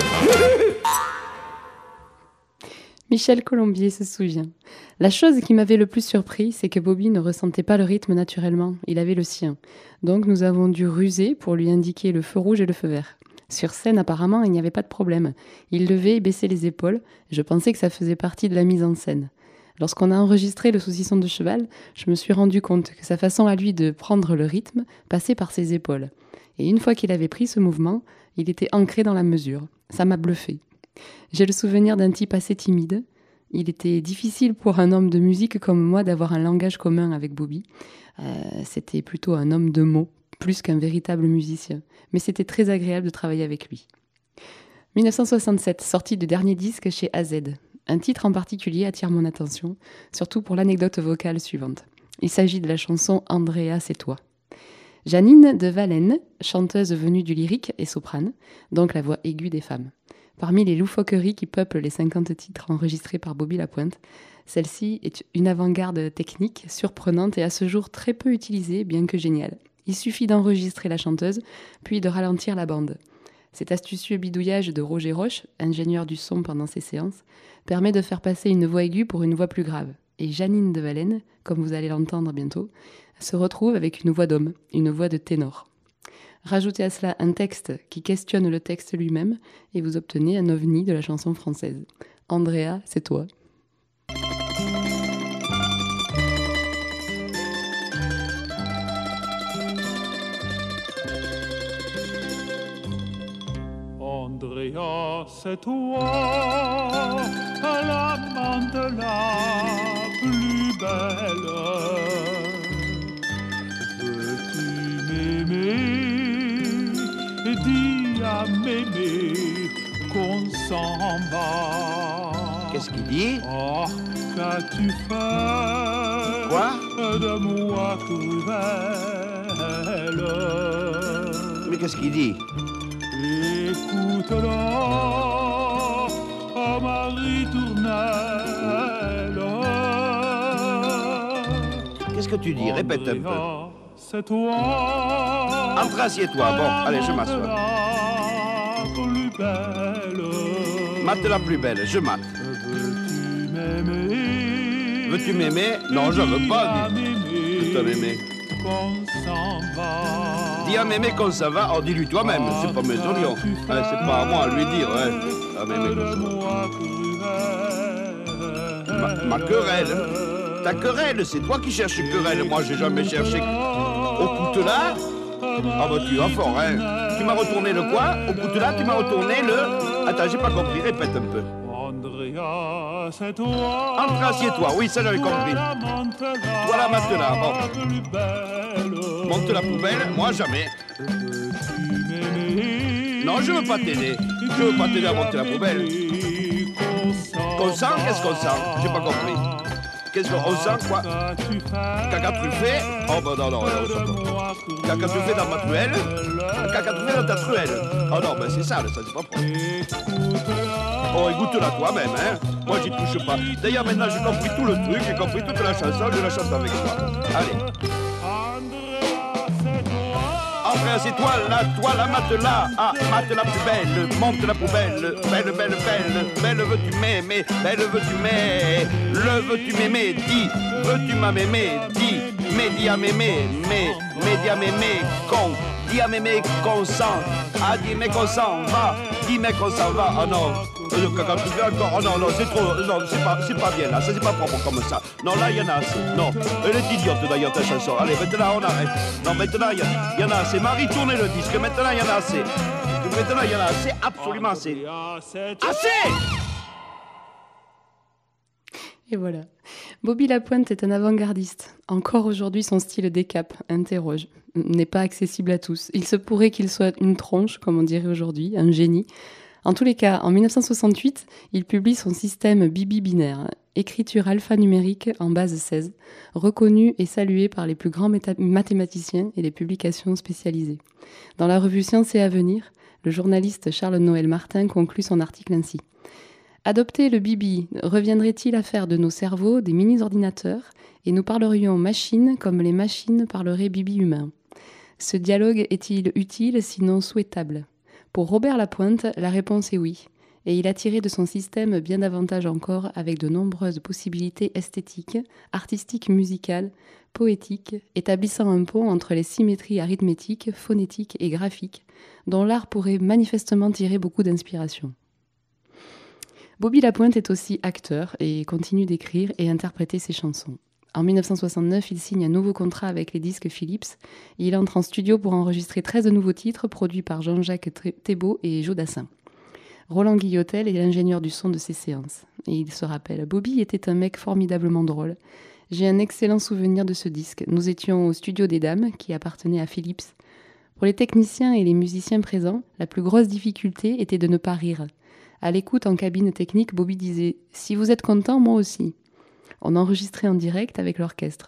Michel Colombier se souvient. La chose qui m'avait le plus surpris, c'est que Bobby ne ressentait pas le rythme naturellement, il avait le sien. Donc nous avons dû ruser pour lui indiquer le feu rouge et le feu vert. Sur scène, apparemment, il n'y avait pas de problème. Il levait et baissait les épaules. Je pensais que ça faisait partie de la mise en scène. Lorsqu'on a enregistré le saucisson de cheval, je me suis rendu compte que sa façon à lui de prendre le rythme passait par ses épaules. Et une fois qu'il avait pris ce mouvement, il était ancré dans la mesure. Ça m'a bluffé. J'ai le souvenir d'un type assez timide. Il était difficile pour un homme de musique comme moi d'avoir un langage commun avec Bobby. Euh, c'était plutôt un homme de mots, plus qu'un véritable musicien. Mais c'était très agréable de travailler avec lui. dix-neuf cent soixante-sept, sortie de dernier disque chez A Z. Un titre en particulier attire mon attention, surtout pour l'anecdote vocale suivante. Il s'agit de la chanson « Andrea, c'est toi ». Janine de Valenne, chanteuse venue du lyrique et soprane, donc la voix aiguë des femmes. Parmi les loufoqueries qui peuplent les cinquante titres enregistrés par Bobby Lapointe, celle-ci est une avant-garde technique, surprenante et à ce jour très peu utilisée, bien que géniale. Il suffit d'enregistrer la chanteuse, puis de ralentir la bande. Cet astucieux bidouillage de Roger Roche, ingénieur du son pendant ces séances, permet de faire passer une voix aiguë pour une voix plus grave. Et Janine de Valenne, comme vous allez l'entendre bientôt, se retrouve avec une voix d'homme, une voix de ténor. Rajoutez à cela un texte qui questionne le texte lui-même et vous obtenez un ovni de la chanson française. Andrea, c'est toi. Andrea, c'est toi, l'amante la plus belle. Veux-tu m'aimer? Dis à mémé qu'on s'en va. Qu'est-ce qu'il dit? Oh, qu'as-tu fait? Quoi? De moi cruelle. Mais qu'est-ce qu'il dit? Écoute-la, oh Marie Tournelle. Qu'est-ce que tu dis? Répète un peu. C'est toi. Entre, assieds-toi. Bon, allez, je m'assois. Mate la plus belle, je mate. Veux-tu m'aimer? Veux-tu m'aimer? Non, je veux pas. Je te m'aimer. Qu'on s'en va. Dis à mémé qu'on s'en va. Oh, dis-lui toi-même. C'est pas mes oignons. Ouais, c'est pas à moi à lui dire. Ouais. À mémé qu'on s'en va. Ma, ma querelle. Ta querelle, c'est toi qui cherches querelle. Moi, j'ai jamais cherché. Au coutelas. Ah bah tu vas fort, hein. Tu m'as retourné le quoi? Au coutelas, tu m'as retourné le... Attends, j'ai pas compris, répète un peu. Andrea, c'est toi. Entre, assieds-toi, oui, ça j'avais compris. Voilà maintenant, bon. Monte la poubelle, moi jamais. Non, je veux pas t'aider. Je veux pas t'aider à monter la poubelle. Qu'on sent, qu'est-ce qu'on sent? J'ai pas compris. Qu'est-ce qu'on sent, quoi? Caca truffé? Oh, bah non, non, non, non. Caca truffé dans ma truelle? Caca truffé dans ta truelle? Oh non, ben c'est sale, ça, c'est pas propre. Oh, écoute-la toi-même, hein. Moi, j'y touche pas. D'ailleurs, maintenant, j'ai compris tout le truc, j'ai compris toute la chanson, je la chante avec toi. Allez. Andrea, c'est toi, là, toi, la matelas. Ah, mate la plus belle, monte la poubelle. Belle, belle, belle, belle, veux-tu m'aimer? Belle, veux-tu m'aimer? Le veux-tu m'aimer? Dis, veux-tu m'aimer? Dis, mais dis à m'aimer, mais, mais dis à m'aimer, con. Dis à m'aimer qu'on s'en, ah, dis mais qu'on s'en va. Dis mais qu'on s'en va, oh non. Le caca tu fais encore, oh non, non, c'est trop, non, c'est pas, c'est pas bien là, ça c'est pas propre comme ça. Non, là, il y en a assez, non. Elle est idiote d'ailleurs ta chanson. Allez, maintenant on arrête. Non, maintenant il y, y en a assez. Marie, tournez le disque, maintenant il y en a assez. Maintenant il y en a assez, absolument assez. Assez! Et voilà. Bobby Lapointe est un avant-gardiste. Encore aujourd'hui, son style décape, interroge, n'est pas accessible à tous. Il se pourrait qu'il soit une tronche, comme on dirait aujourd'hui, un génie. En tous les cas, en dix-neuf cent soixante-huit, il publie son système Bibi binaire, écriture alphanumérique en base seize, reconnu et salué par les plus grands méta- mathématiciens et les publications spécialisées. Dans la revue Science et Avenir, le journaliste Charles-Noël Martin conclut son article ainsi. Adopter le Bibi reviendrait-il à faire de nos cerveaux des mini-ordinateurs et nous parlerions machines comme les machines parleraient Bibi humain? Ce dialogue est-il utile sinon souhaitable? Pour Robert Lapointe, la réponse est oui, et il a tiré de son système bien davantage encore avec de nombreuses possibilités esthétiques, artistiques, musicales, poétiques, établissant un pont entre les symétries arithmétiques, phonétiques et graphiques, dont l'art pourrait manifestement tirer beaucoup d'inspiration. Bobby Lapointe est aussi acteur et continue d'écrire et interpréter ses chansons. En dix-neuf cent soixante-neuf, il signe un nouveau contrat avec les disques Philips. Il entre en studio pour enregistrer treize nouveaux titres produits par Jean-Jacques Thébault et Joe Dassin. Roland Guillotel est l'ingénieur du son de ces séances. Et il se rappelle, Bobby était un mec formidablement drôle. J'ai un excellent souvenir de ce disque. Nous étions au studio des Dames, qui appartenait à Philips. Pour les techniciens et les musiciens présents, la plus grosse difficulté était de ne pas rire. À l'écoute en cabine technique, Bobby disait « Si vous êtes content, moi aussi ». On enregistrait en direct avec l'orchestre.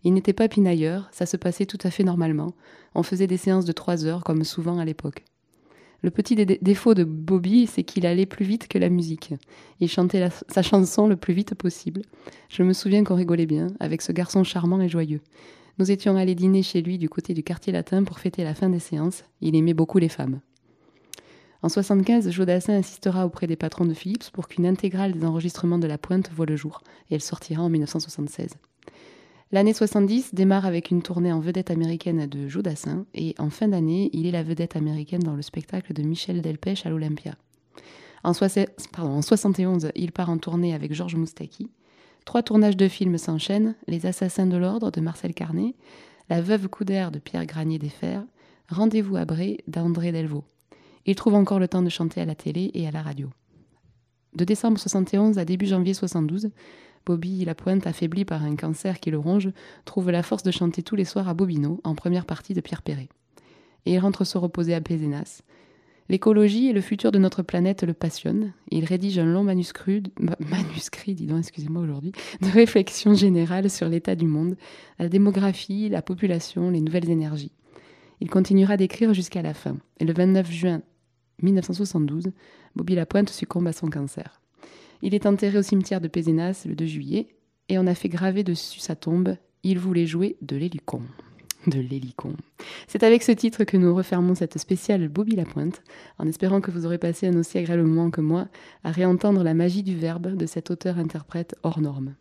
Il n'était pas pinailleur, ça se passait tout à fait normalement. On faisait des séances de trois heures, comme souvent à l'époque. Le petit dé- défaut de Bobby, c'est qu'il allait plus vite que la musique. Il chantait la- sa chanson le plus vite possible. Je me souviens qu'on rigolait bien, avec ce garçon charmant et joyeux. Nous étions allés dîner chez lui du côté du quartier latin pour fêter la fin des séances. Il aimait beaucoup les femmes. En soixante-quinze, Jodassin insistera auprès des patrons de Philips pour qu'une intégrale des enregistrements de La Pointe voie le jour, et elle sortira en dix-neuf cent soixante-seize. L'année soixante-dix démarre avec une tournée en vedette américaine de Jodassin, et en fin d'année, il est la vedette américaine dans le spectacle de Michel Delpech à l'Olympia. En, soix- pardon, en soixante et onze, il part en tournée avec Georges Moustaki. Trois tournages de films s'enchaînent, Les Assassins de l'Ordre de Marcel Carné, La Veuve Coudert de Pierre Granier-Desfers, Rendez-vous à Bray d'André Delvaux. Il trouve encore le temps de chanter à la télé et à la radio. De décembre soixante et onze à début janvier soixante-douze, Bobby Lapointe, affaibli par un cancer qui le ronge, trouve la force de chanter tous les soirs à Bobino, en première partie de Pierre Perret. Et il rentre se reposer à Pézenas. L'écologie et le futur de notre planète le passionnent. Il rédige un long manuscrit, manuscrit dis donc, excusez-moi aujourd'hui, de réflexion générale sur l'état du monde, la démographie, la population, les nouvelles énergies. Il continuera d'écrire jusqu'à la fin. Et le vingt-neuf juin dix-neuf cent soixante-douze, Bobby Lapointe succombe à son cancer. Il est enterré au cimetière de Pézenas le deux juillet et on a fait graver dessus sa tombe « Il voulait jouer de l'hélicon ». De l'hélicon. C'est avec ce titre que nous refermons cette spéciale Bobby Lapointe, en espérant que vous aurez passé un aussi agréable moment que moi à réentendre la magie du verbe de cet auteur-interprète hors norme.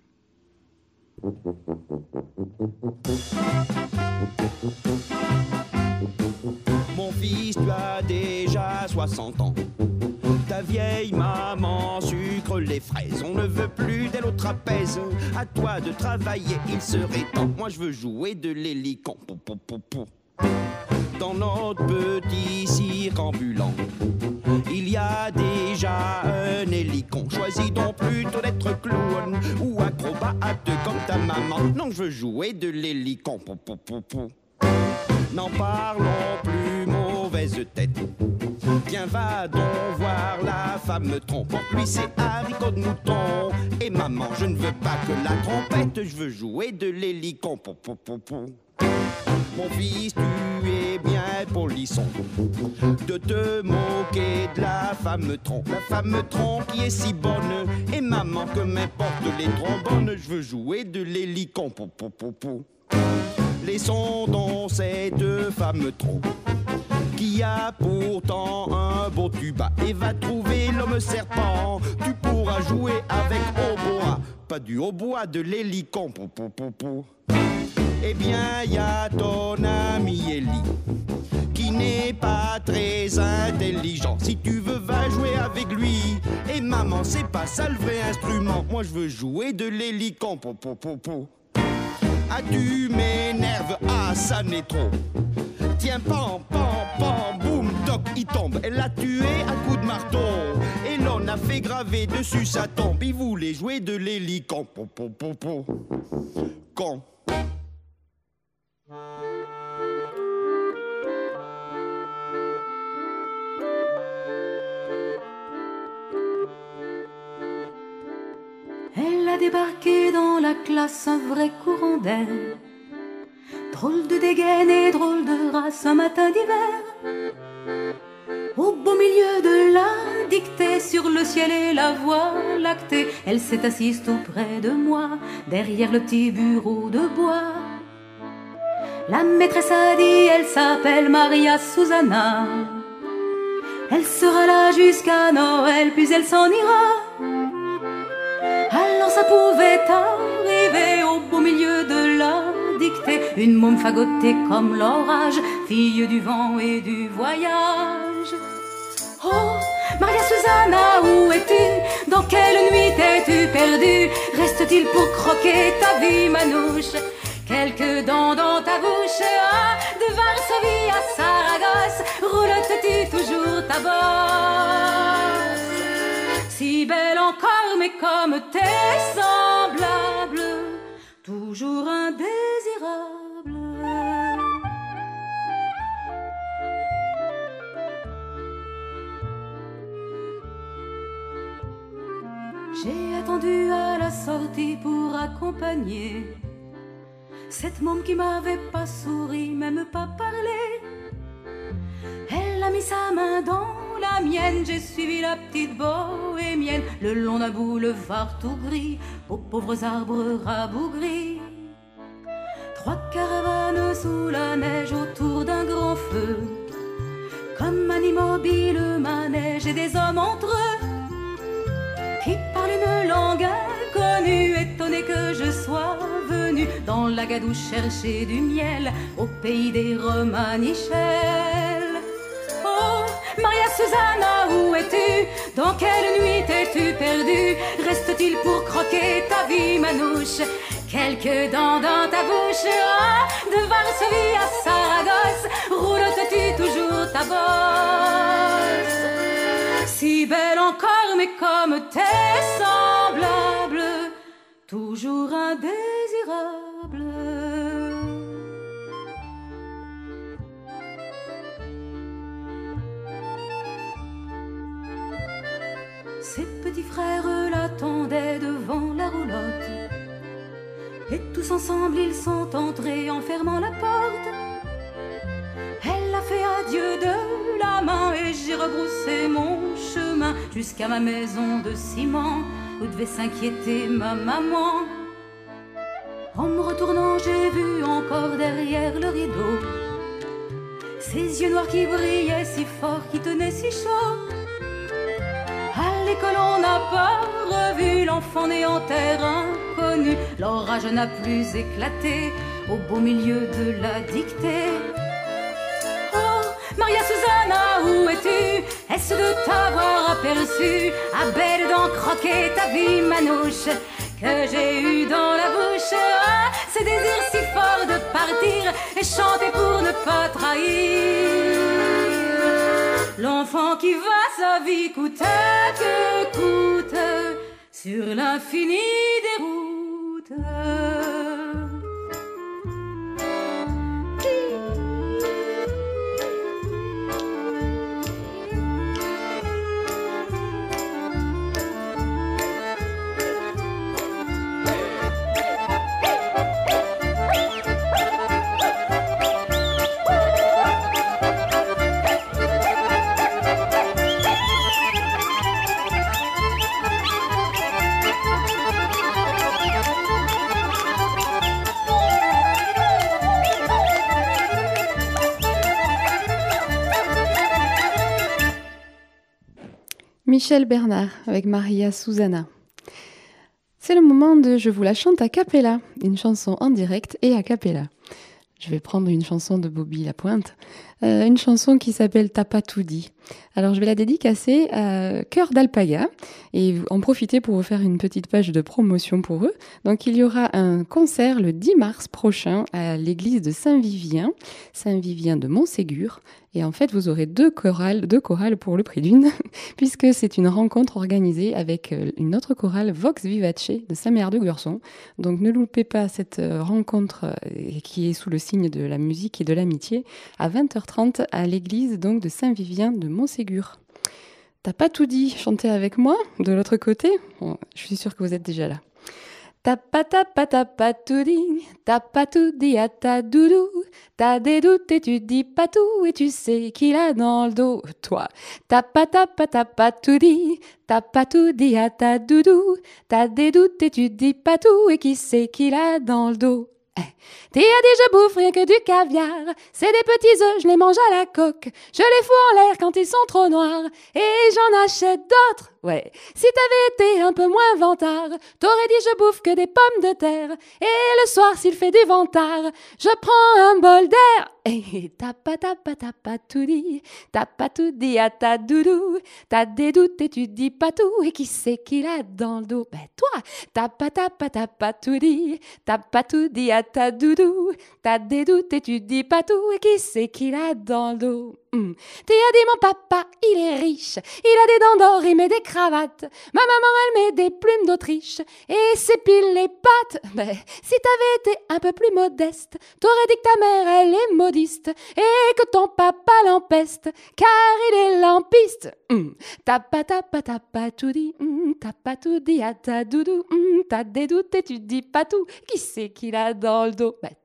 Mon fils, tu as déjà soixante ans. Ta vieille maman sucre les fraises. On ne veut plus d'elle au trapèze. À toi de travailler, il serait temps. Moi je veux jouer de l'hélicon. Pou, pou, pou, pou. Dans notre petit cirque ambulant, il y a déjà un hélicon. Choisis donc plutôt d'être clown ou acrobate comme ta maman. Non, je veux jouer de l'hélicon. Pou, pou, pou, pou. N'en parlons plus, mauvaise tête. Viens, va donc voir la femme tronc. Pour lui, c'est haricot de mouton. Et maman, je ne veux pas que la trompette. Je veux jouer de l'hélicon. Pou, pou, pou, pou. Mon fils, tu es bien polisson de te moquer de la femme tronc. La femme tronc qui est si bonne. Et maman, que m'importe les trombones. Je veux jouer de l'hélicon. Pou, pou, pou, pou. Laissons donc cette femme tronc qui a pourtant un beau tuba et va trouver l'homme serpent. Tu pourras jouer avec hautbois, pas du hautbois, de l'hélicon. Pou, pou, pou, pou. Eh bien, y a ton ami Eli qui n'est pas très intelligent. Si tu veux, va jouer avec lui. Et maman, c'est pas ça le vrai instrument. Moi, je veux jouer de l'hélicon. Pou, pou, pou, pou. Ah, tu m'énerves, ah, ça n'est trop. Tiens, pam, pam, pam, boum, toc, il tombe. Elle l'a tué à coups de marteau. Et l'on a fait graver dessus sa tombe. Il voulait jouer de l'hélicon. Pou, pou, pou, pou. Con. Elle a débarqué dans la classe, un vrai courant d'air. Drôle de dégaine et drôle de race, un matin d'hiver. Au beau milieu de la dictée, sur le ciel et la voie lactée, elle s'est assise tout près de moi, derrière le petit bureau de bois. La maîtresse a dit, elle s'appelle Maria Susanna. Elle sera là jusqu'à Noël, puis elle s'en ira. Alors ça pouvait arriver au beau milieu de la dictée, une môme fagotée comme l'orage, fille du vent et du voyage. Oh, Maria Susanna, où es-tu? Dans quelle nuit t'es-tu perdue? Reste-t-il pour croquer ta vie, manouche? Quelques dents dans ta bouche, ah, de Varsovie à Saragosse, roulottes-tu toujours ta bosse? Si belle encore, mais comme t'es semblable, toujours indésirable. J'ai attendu à la sortie pour accompagner Cette môme qui m'avait pas souri, même pas parlé, elle a mis sa main dans la mienne. J'ai suivi la petite bohémienne le long d'un boulevard tout gris, aux pauvres arbres rabougris. Trois caravanes sous la neige autour d'un grand feu, comme un immobile manège, et des hommes entre eux qui parlent une langue inconnue, étonnés que je sois venue dans la gadoue chercher du miel au pays des Romanichels. Oh, Maria Susanna, où es-tu? Dans quelle nuit t'es-tu perdue? Reste-t-il pour croquer ta vie, manouche? Quelques dents dans ta bouche, ah, de Varsovie à Saragosse, roulottes-tu toujours ta bosse? Si belle encore, mais comme t'es semblable, toujours indésirable. Ses petits frères l'attendaient devant la roulotte, et tous ensemble ils sont entrés en fermant la porte. Elle a fait adieu de la main et j'ai rebroussé mon chemin jusqu'à ma maison de ciment où devait s'inquiéter ma maman. En me retournant, j'ai vu encore derrière le rideau ses yeux noirs qui brillaient si fort, qui tenaient si chaud. À l'école on n'a pas revu l'enfant né en terre inconnue. L'orage n'a plus éclaté au beau milieu de la dictée. Oh, Maria Susanna, où es-tu? Est-ce de t'avoir aperçu à belle d'en croquer ta vie, manouche, que j'ai eu dans la bouche? Ah, ce désir si fort de partir et chanter pour ne pas trahir l'enfant qui va sa vie coûte que coûte sur l'infini des routes. Michel Bernard avec Maria Susanna. C'est le moment de Je vous la chante a cappella, une chanson en direct et a cappella. Je vais prendre une chanson de Bobby Lapointe, euh, une chanson qui s'appelle T'as pas tout dit. Alors je vais la dédicacer à Cœur d'Alpaga et en profiter pour vous faire une petite page de promotion pour eux. Donc il y aura un concert le dix mars prochain à l'église de Saint-Vivien, Saint-Vivien de Montségur. Et en fait, vous aurez deux chorales, deux chorales pour le prix d'une, puisque c'est une rencontre organisée avec une autre chorale, Vox Vivace, de Saint-Méard-de-Gurson. Donc ne loupez pas cette rencontre qui est sous le signe de la musique et de l'amitié, à vingt heures trente à l'église donc de Saint-Vivien de Montségur. T'as pas tout dit, chantez avec moi, de l'autre côté. Bon, je suis sûre que vous êtes déjà là. T'as pas, t'as pas, t'as pas tout dit, t'as pas tout dit à ta doudou, t'as des doutes et tu dis pas tout et tu sais qu'il a dans le dos, toi. T'as pas, t'as pas, t'as pas tout dit, t'as pas tout dit à ta doudou, t'as des doutes et tu dis pas tout et qui sait qu'il a dans le dos. Eh. T'es à dit je bouffe rien que du caviar, c'est des petits œufs, je les mange à la coque, je les fous en l'air quand ils sont trop noirs, et j'en achète d'autres. Ouais, si t'avais été un peu moins vantard, t'aurais dit je bouffe que des pommes de terre, et le soir s'il fait du ventard, je prends un bol d'air. Et t'as pas, t'as pas, t'as pas tout dit, t'as pas tout dit à ta doudou, t'as des doutes et tu dis pas tout, et qui sait qu'il a dans le dos? Ben toi, t'as pas, t'as pas, t'as pas tout dit, t'as pas tout dit à ta doudou, t'as des doutes et tu dis pas tout, et qui sait qu'il a dans le dos? Mmh. T'es à dit mon papa, il est riche, il a des dents d'or, il met des cravates, ma maman elle met des plumes d'Autriche, et s'épile les pattes. Ben, si t'avais été un peu plus modeste, t'aurais dit que ta mère elle est modiste, et que ton papa l'empeste, car il est lampiste. Mmh. T'as pas, t'as pas, t'as pas tout dit, mmh. T'as pas tout dit à ta doudou, mmh. T'as des doutes et tu dis pas tout, qui sait qu'il a dans le dos? Ben toi,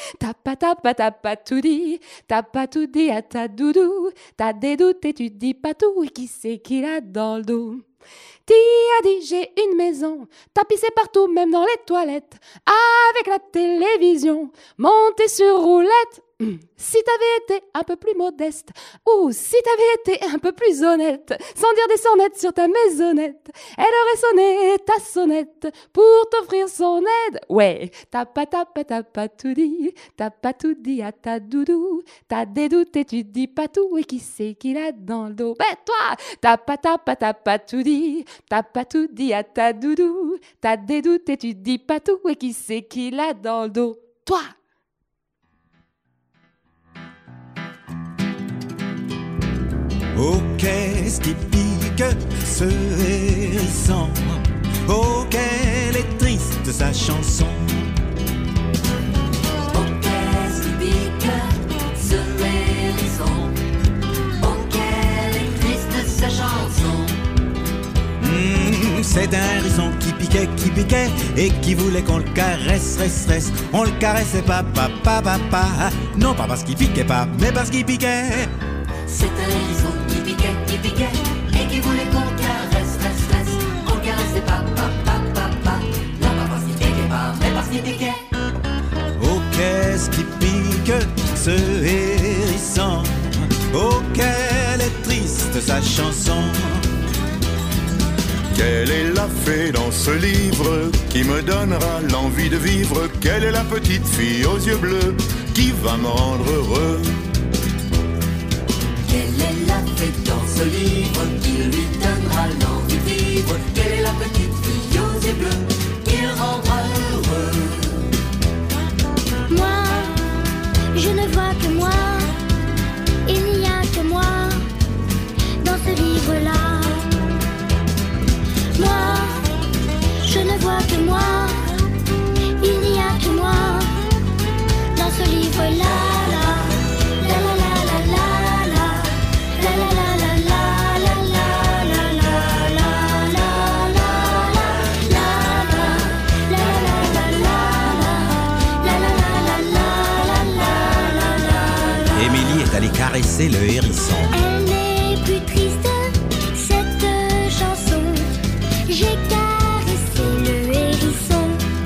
Tapa tapa tapa tout dit, tapa tout dit à ta doudou. T'as des doutes et tu dis pas tout, et qui c'est qui l'a dans le dos? T'y as dit j'ai une maison, t'as pissé partout même dans les toilettes, avec la télévision, montée sur roulette. Si t'avais été un peu plus modeste, ou si t'avais été un peu plus honnête, sans dire des sornettes sur ta maisonnette, elle aurait sonné ta sonnette pour t'offrir son aide. Ouais, t'as pas, t'as pas, t'as pas tout dit, t'as pas tout dit à ta doudou, t'as des doutes et tu dis pas tout, et qui c'est qui l'a dans le dos? Ben toi, t'as pas, t'as pas, t'as pas tout dit, t'as pas tout dit à ta doudou, t'as des doutes et tu dis pas tout, et qui c'est qui l'a dans le dos? Toi! Oh, qu'est-ce qui pique ce hérisson? Oh, qu'elle est triste sa chanson. Oh, qu'est-ce qui pique ce hérisson? Oh, quelle est triste sa chanson. Mmh, c'est un hérisson qui piquait, qui piquait et qui voulait qu'on le caresse, reste, reste. On le caressait pas, pas, pas, pas, pas. Non, pas parce qu'il piquait pas, mais parce qu'il piquait. C'est un hérisson qui piquait, qui piquait, et qui voulait qu'on caresse, reste, reste. On le caressait pas, pas, pas, pas, pas. Non, pas parce qu'il piquait pas, mais parce qu'il piquait. Oh, qu'est-ce qui pique ce hérisson? Oh, quelle est triste sa chanson. Quelle est la fée dans ce livre qui me donnera l'envie de vivre? Quelle est la petite fille aux yeux bleus qui va me rendre heureux? Quelle est la fée dans ce livre qui lui donnera l'envie de vivre? Quelle est la petite fille aux yeux bleus qui le rendra heureux? Moi, je ne vois que moi, il n'y a que moi dans ce livre-là. Moi, je ne vois que moi, il n'y a que moi dans ce livre-là. La la la la la la. La la la la la la la la la la la. Émilie est allée caresser le hérisson. Elle n'est plus triste, cette chanson. J'ai caressé le hérisson.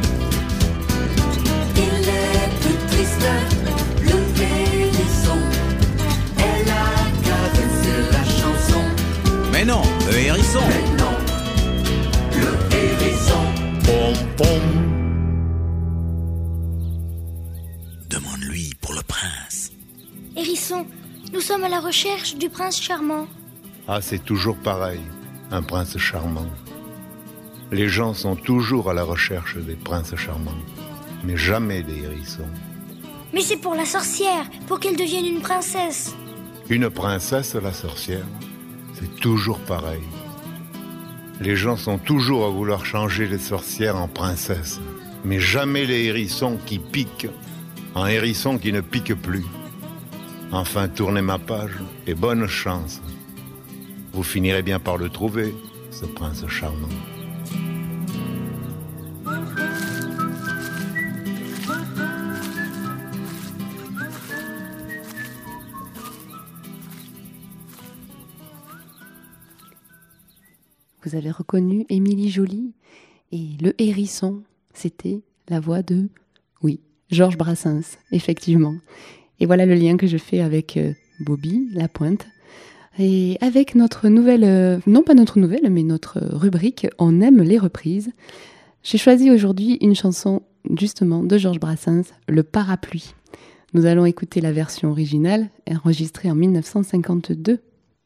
Il est plus triste, le hérisson. Elle a caressé la chanson. Mais non, le hérisson. Mais non, le hérisson. Pom pom. Demande-lui pour le prince. Hérisson, nous sommes à la recherche du prince charmant. Ah, c'est toujours pareil, un prince charmant. Les gens sont toujours à la recherche des princes charmants, mais jamais des hérissons. Mais c'est pour la sorcière, pour qu'elle devienne une princesse. Une princesse, la sorcière, c'est toujours pareil. Les gens sont toujours à vouloir changer les sorcières en princesses, mais jamais les hérissons qui piquent en hérissons qui ne piquent plus. Enfin, tournez ma page et bonne chance. Vous finirez bien par le trouver, ce prince charmant. Vous avez reconnu Émilie Joly et le hérisson, c'était la voix de, oui, Georges Brassens, effectivement. Et voilà le lien que je fais avec euh, Bobby Lapointe et avec notre nouvelle, euh, non pas notre nouvelle, mais notre rubrique « On aime les reprises ». J'ai choisi aujourd'hui une chanson justement de Georges Brassens, « Le parapluie ». Nous allons écouter la version originale, enregistrée en mille neuf cent cinquante-deux.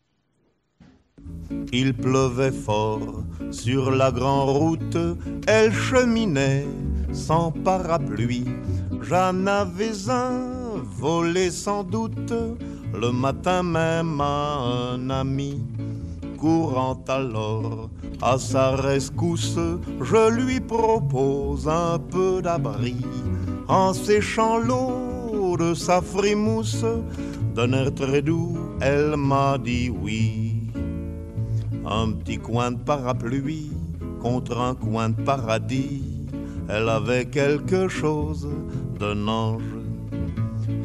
Il pleuvait fort sur la grande route, elle cheminait sans parapluie. J'en avais un volé sans doute, le matin même à un ami. Courant alors à sa rescousse, je lui propose un peu d'abri. En séchant l'eau de sa frimousse, d'un air très doux, elle m'a dit oui. Un petit coin de parapluie contre un coin de paradis, elle avait quelque chose d'un ange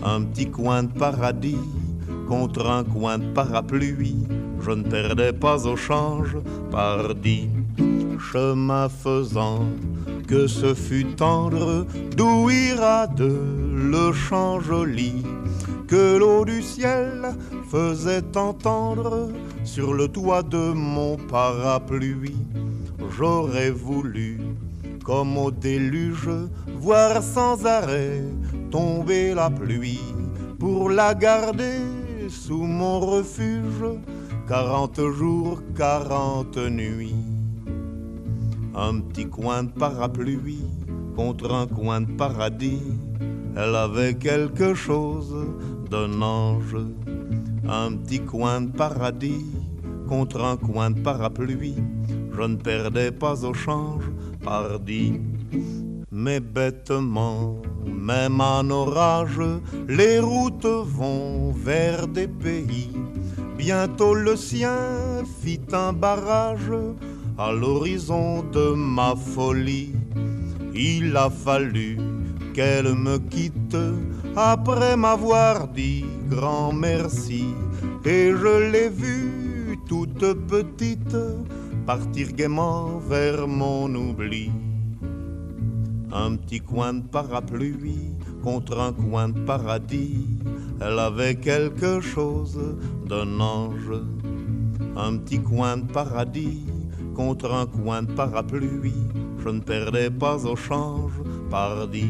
un petit coin de paradis contre un coin de parapluie. Je ne perdais pas au change, pardi. Chemin faisant, que ce fut tendre, d'où ira de le champ joli, que l'eau du ciel faisait entendre sur le toit de mon parapluie. J'aurais voulu, comme au déluge, voir sans arrêt tomber la pluie pour la garder sous mon refuge, quarante jours, quarante nuits. Un petit coin de parapluie contre un coin de paradis, elle avait quelque chose d'un ange. Un petit coin de paradis contre un coin de parapluie, je ne perdais pas au change, pardi. Mais bêtement, même en orage, les routes vont vers des pays. Bientôt le sien fit un barrage à l'horizon de ma folie. Il a fallu qu'elle me quitte après m'avoir dit grand merci. Et je l'ai vue toute petite partir gaiement vers mon oubli. Un petit coin de parapluie contre un coin de paradis, elle avait quelque chose d'un ange. Un petit coin de paradis contre un coin de parapluie, je ne perdais pas au change, pardi.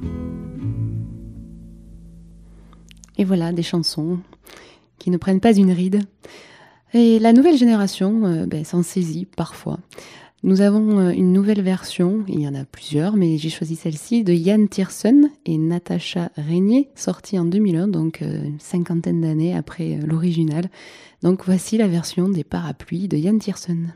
Et voilà, des chansons qui ne prennent pas une ride. Et la nouvelle génération euh, ben, s'en saisit parfois. Nous avons euh, une nouvelle version, il y en a plusieurs, mais j'ai choisi celle-ci, de Yann Tiersen et Natacha Régnier, sortie en deux mille un, donc euh, une cinquantaine d'années après euh, l'original. Donc voici la version des parapluies de Yann Tiersen.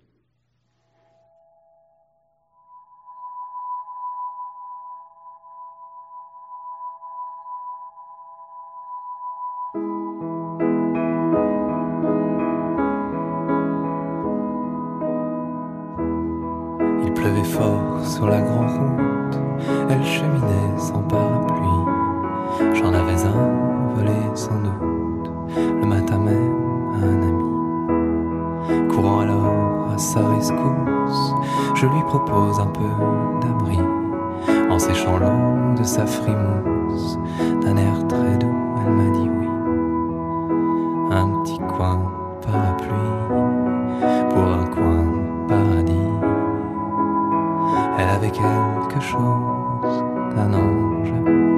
Il pleuvait fort sur la grande route, elle cheminait sans parapluie. J'en avais un volé sans doute, le matin même à un ami. Courant alors à sa rescousse, je lui propose un peu d'abri, en séchant l'eau de sa frimousse. D'un air très doux, elle m'a dit oui. Un petit coin de parapluie pour un coin de paradis. Elle avait quelque chose d'un ange.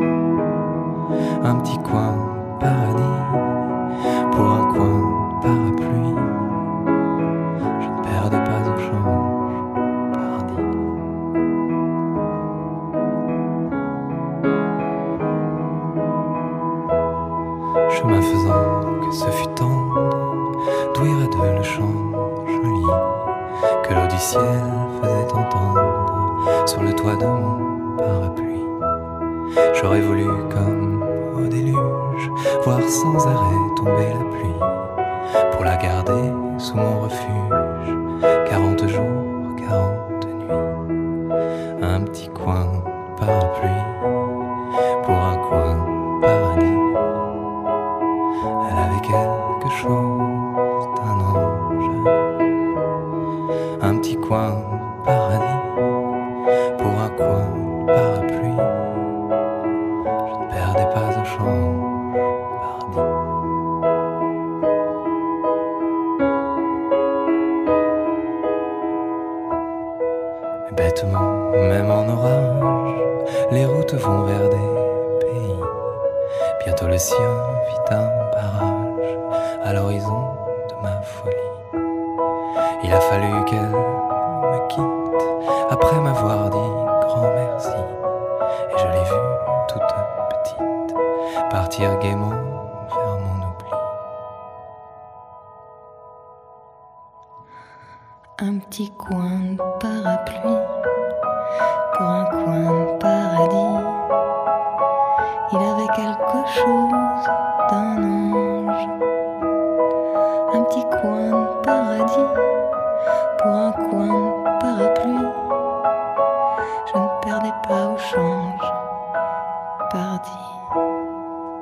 Un petit coin de paradis pour un coin de parapluie. Je ne perdais pas au change, pardi. Chemin faisant que ce fut tendre, d'où ira de le champ joli, que l'eau du ciel faisait entendre sur le toit de mon parapluie. J'aurais voulu, comme au déluge, voir sans arrêt tomber la pluie, pour la garder sous mon refuge, quarante jours, quarante nuits. Un petit coin de parapluie pour un coin de paradis. Elle avait quelque chose d'un ange. Un petit coin de paradis pour un coin de parapluie. Je ne perdais pas au change, pardi. Mais bêtement, même en orage, les routes vont vers des pays. Bientôt le sien fit un barrage à l'horizon de ma folie. Il a fallu qu'elle me quitte après m'avoir dit grand merci. Et je l'ai vue toute petite partir gaiement vers mon oubli. Un petit coin de parapluie pour un coin de paradis. Il avait quelque chose d'un ange. Un petit coin de paradis pour un coin de parapluie. Je ne perdais pas au change, pardi.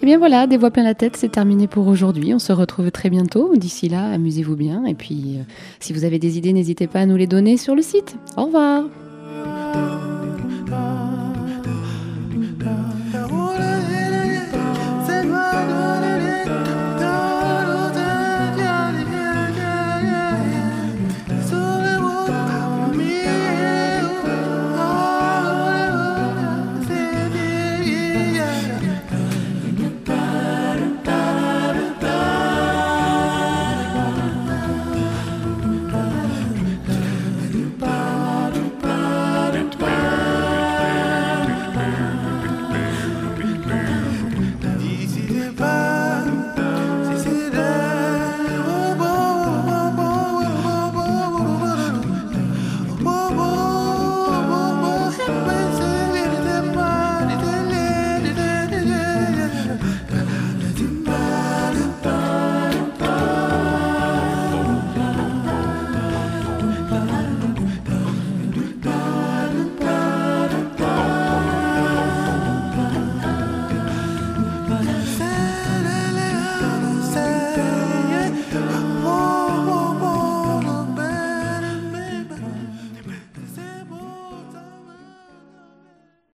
Et bien voilà, Des voix plein la tête, c'est terminé pour aujourd'hui. On se retrouve très bientôt. D'ici là, amusez-vous bien. Et puis, euh, si vous avez des idées, n'hésitez pas à nous les donner sur le site. Au revoir.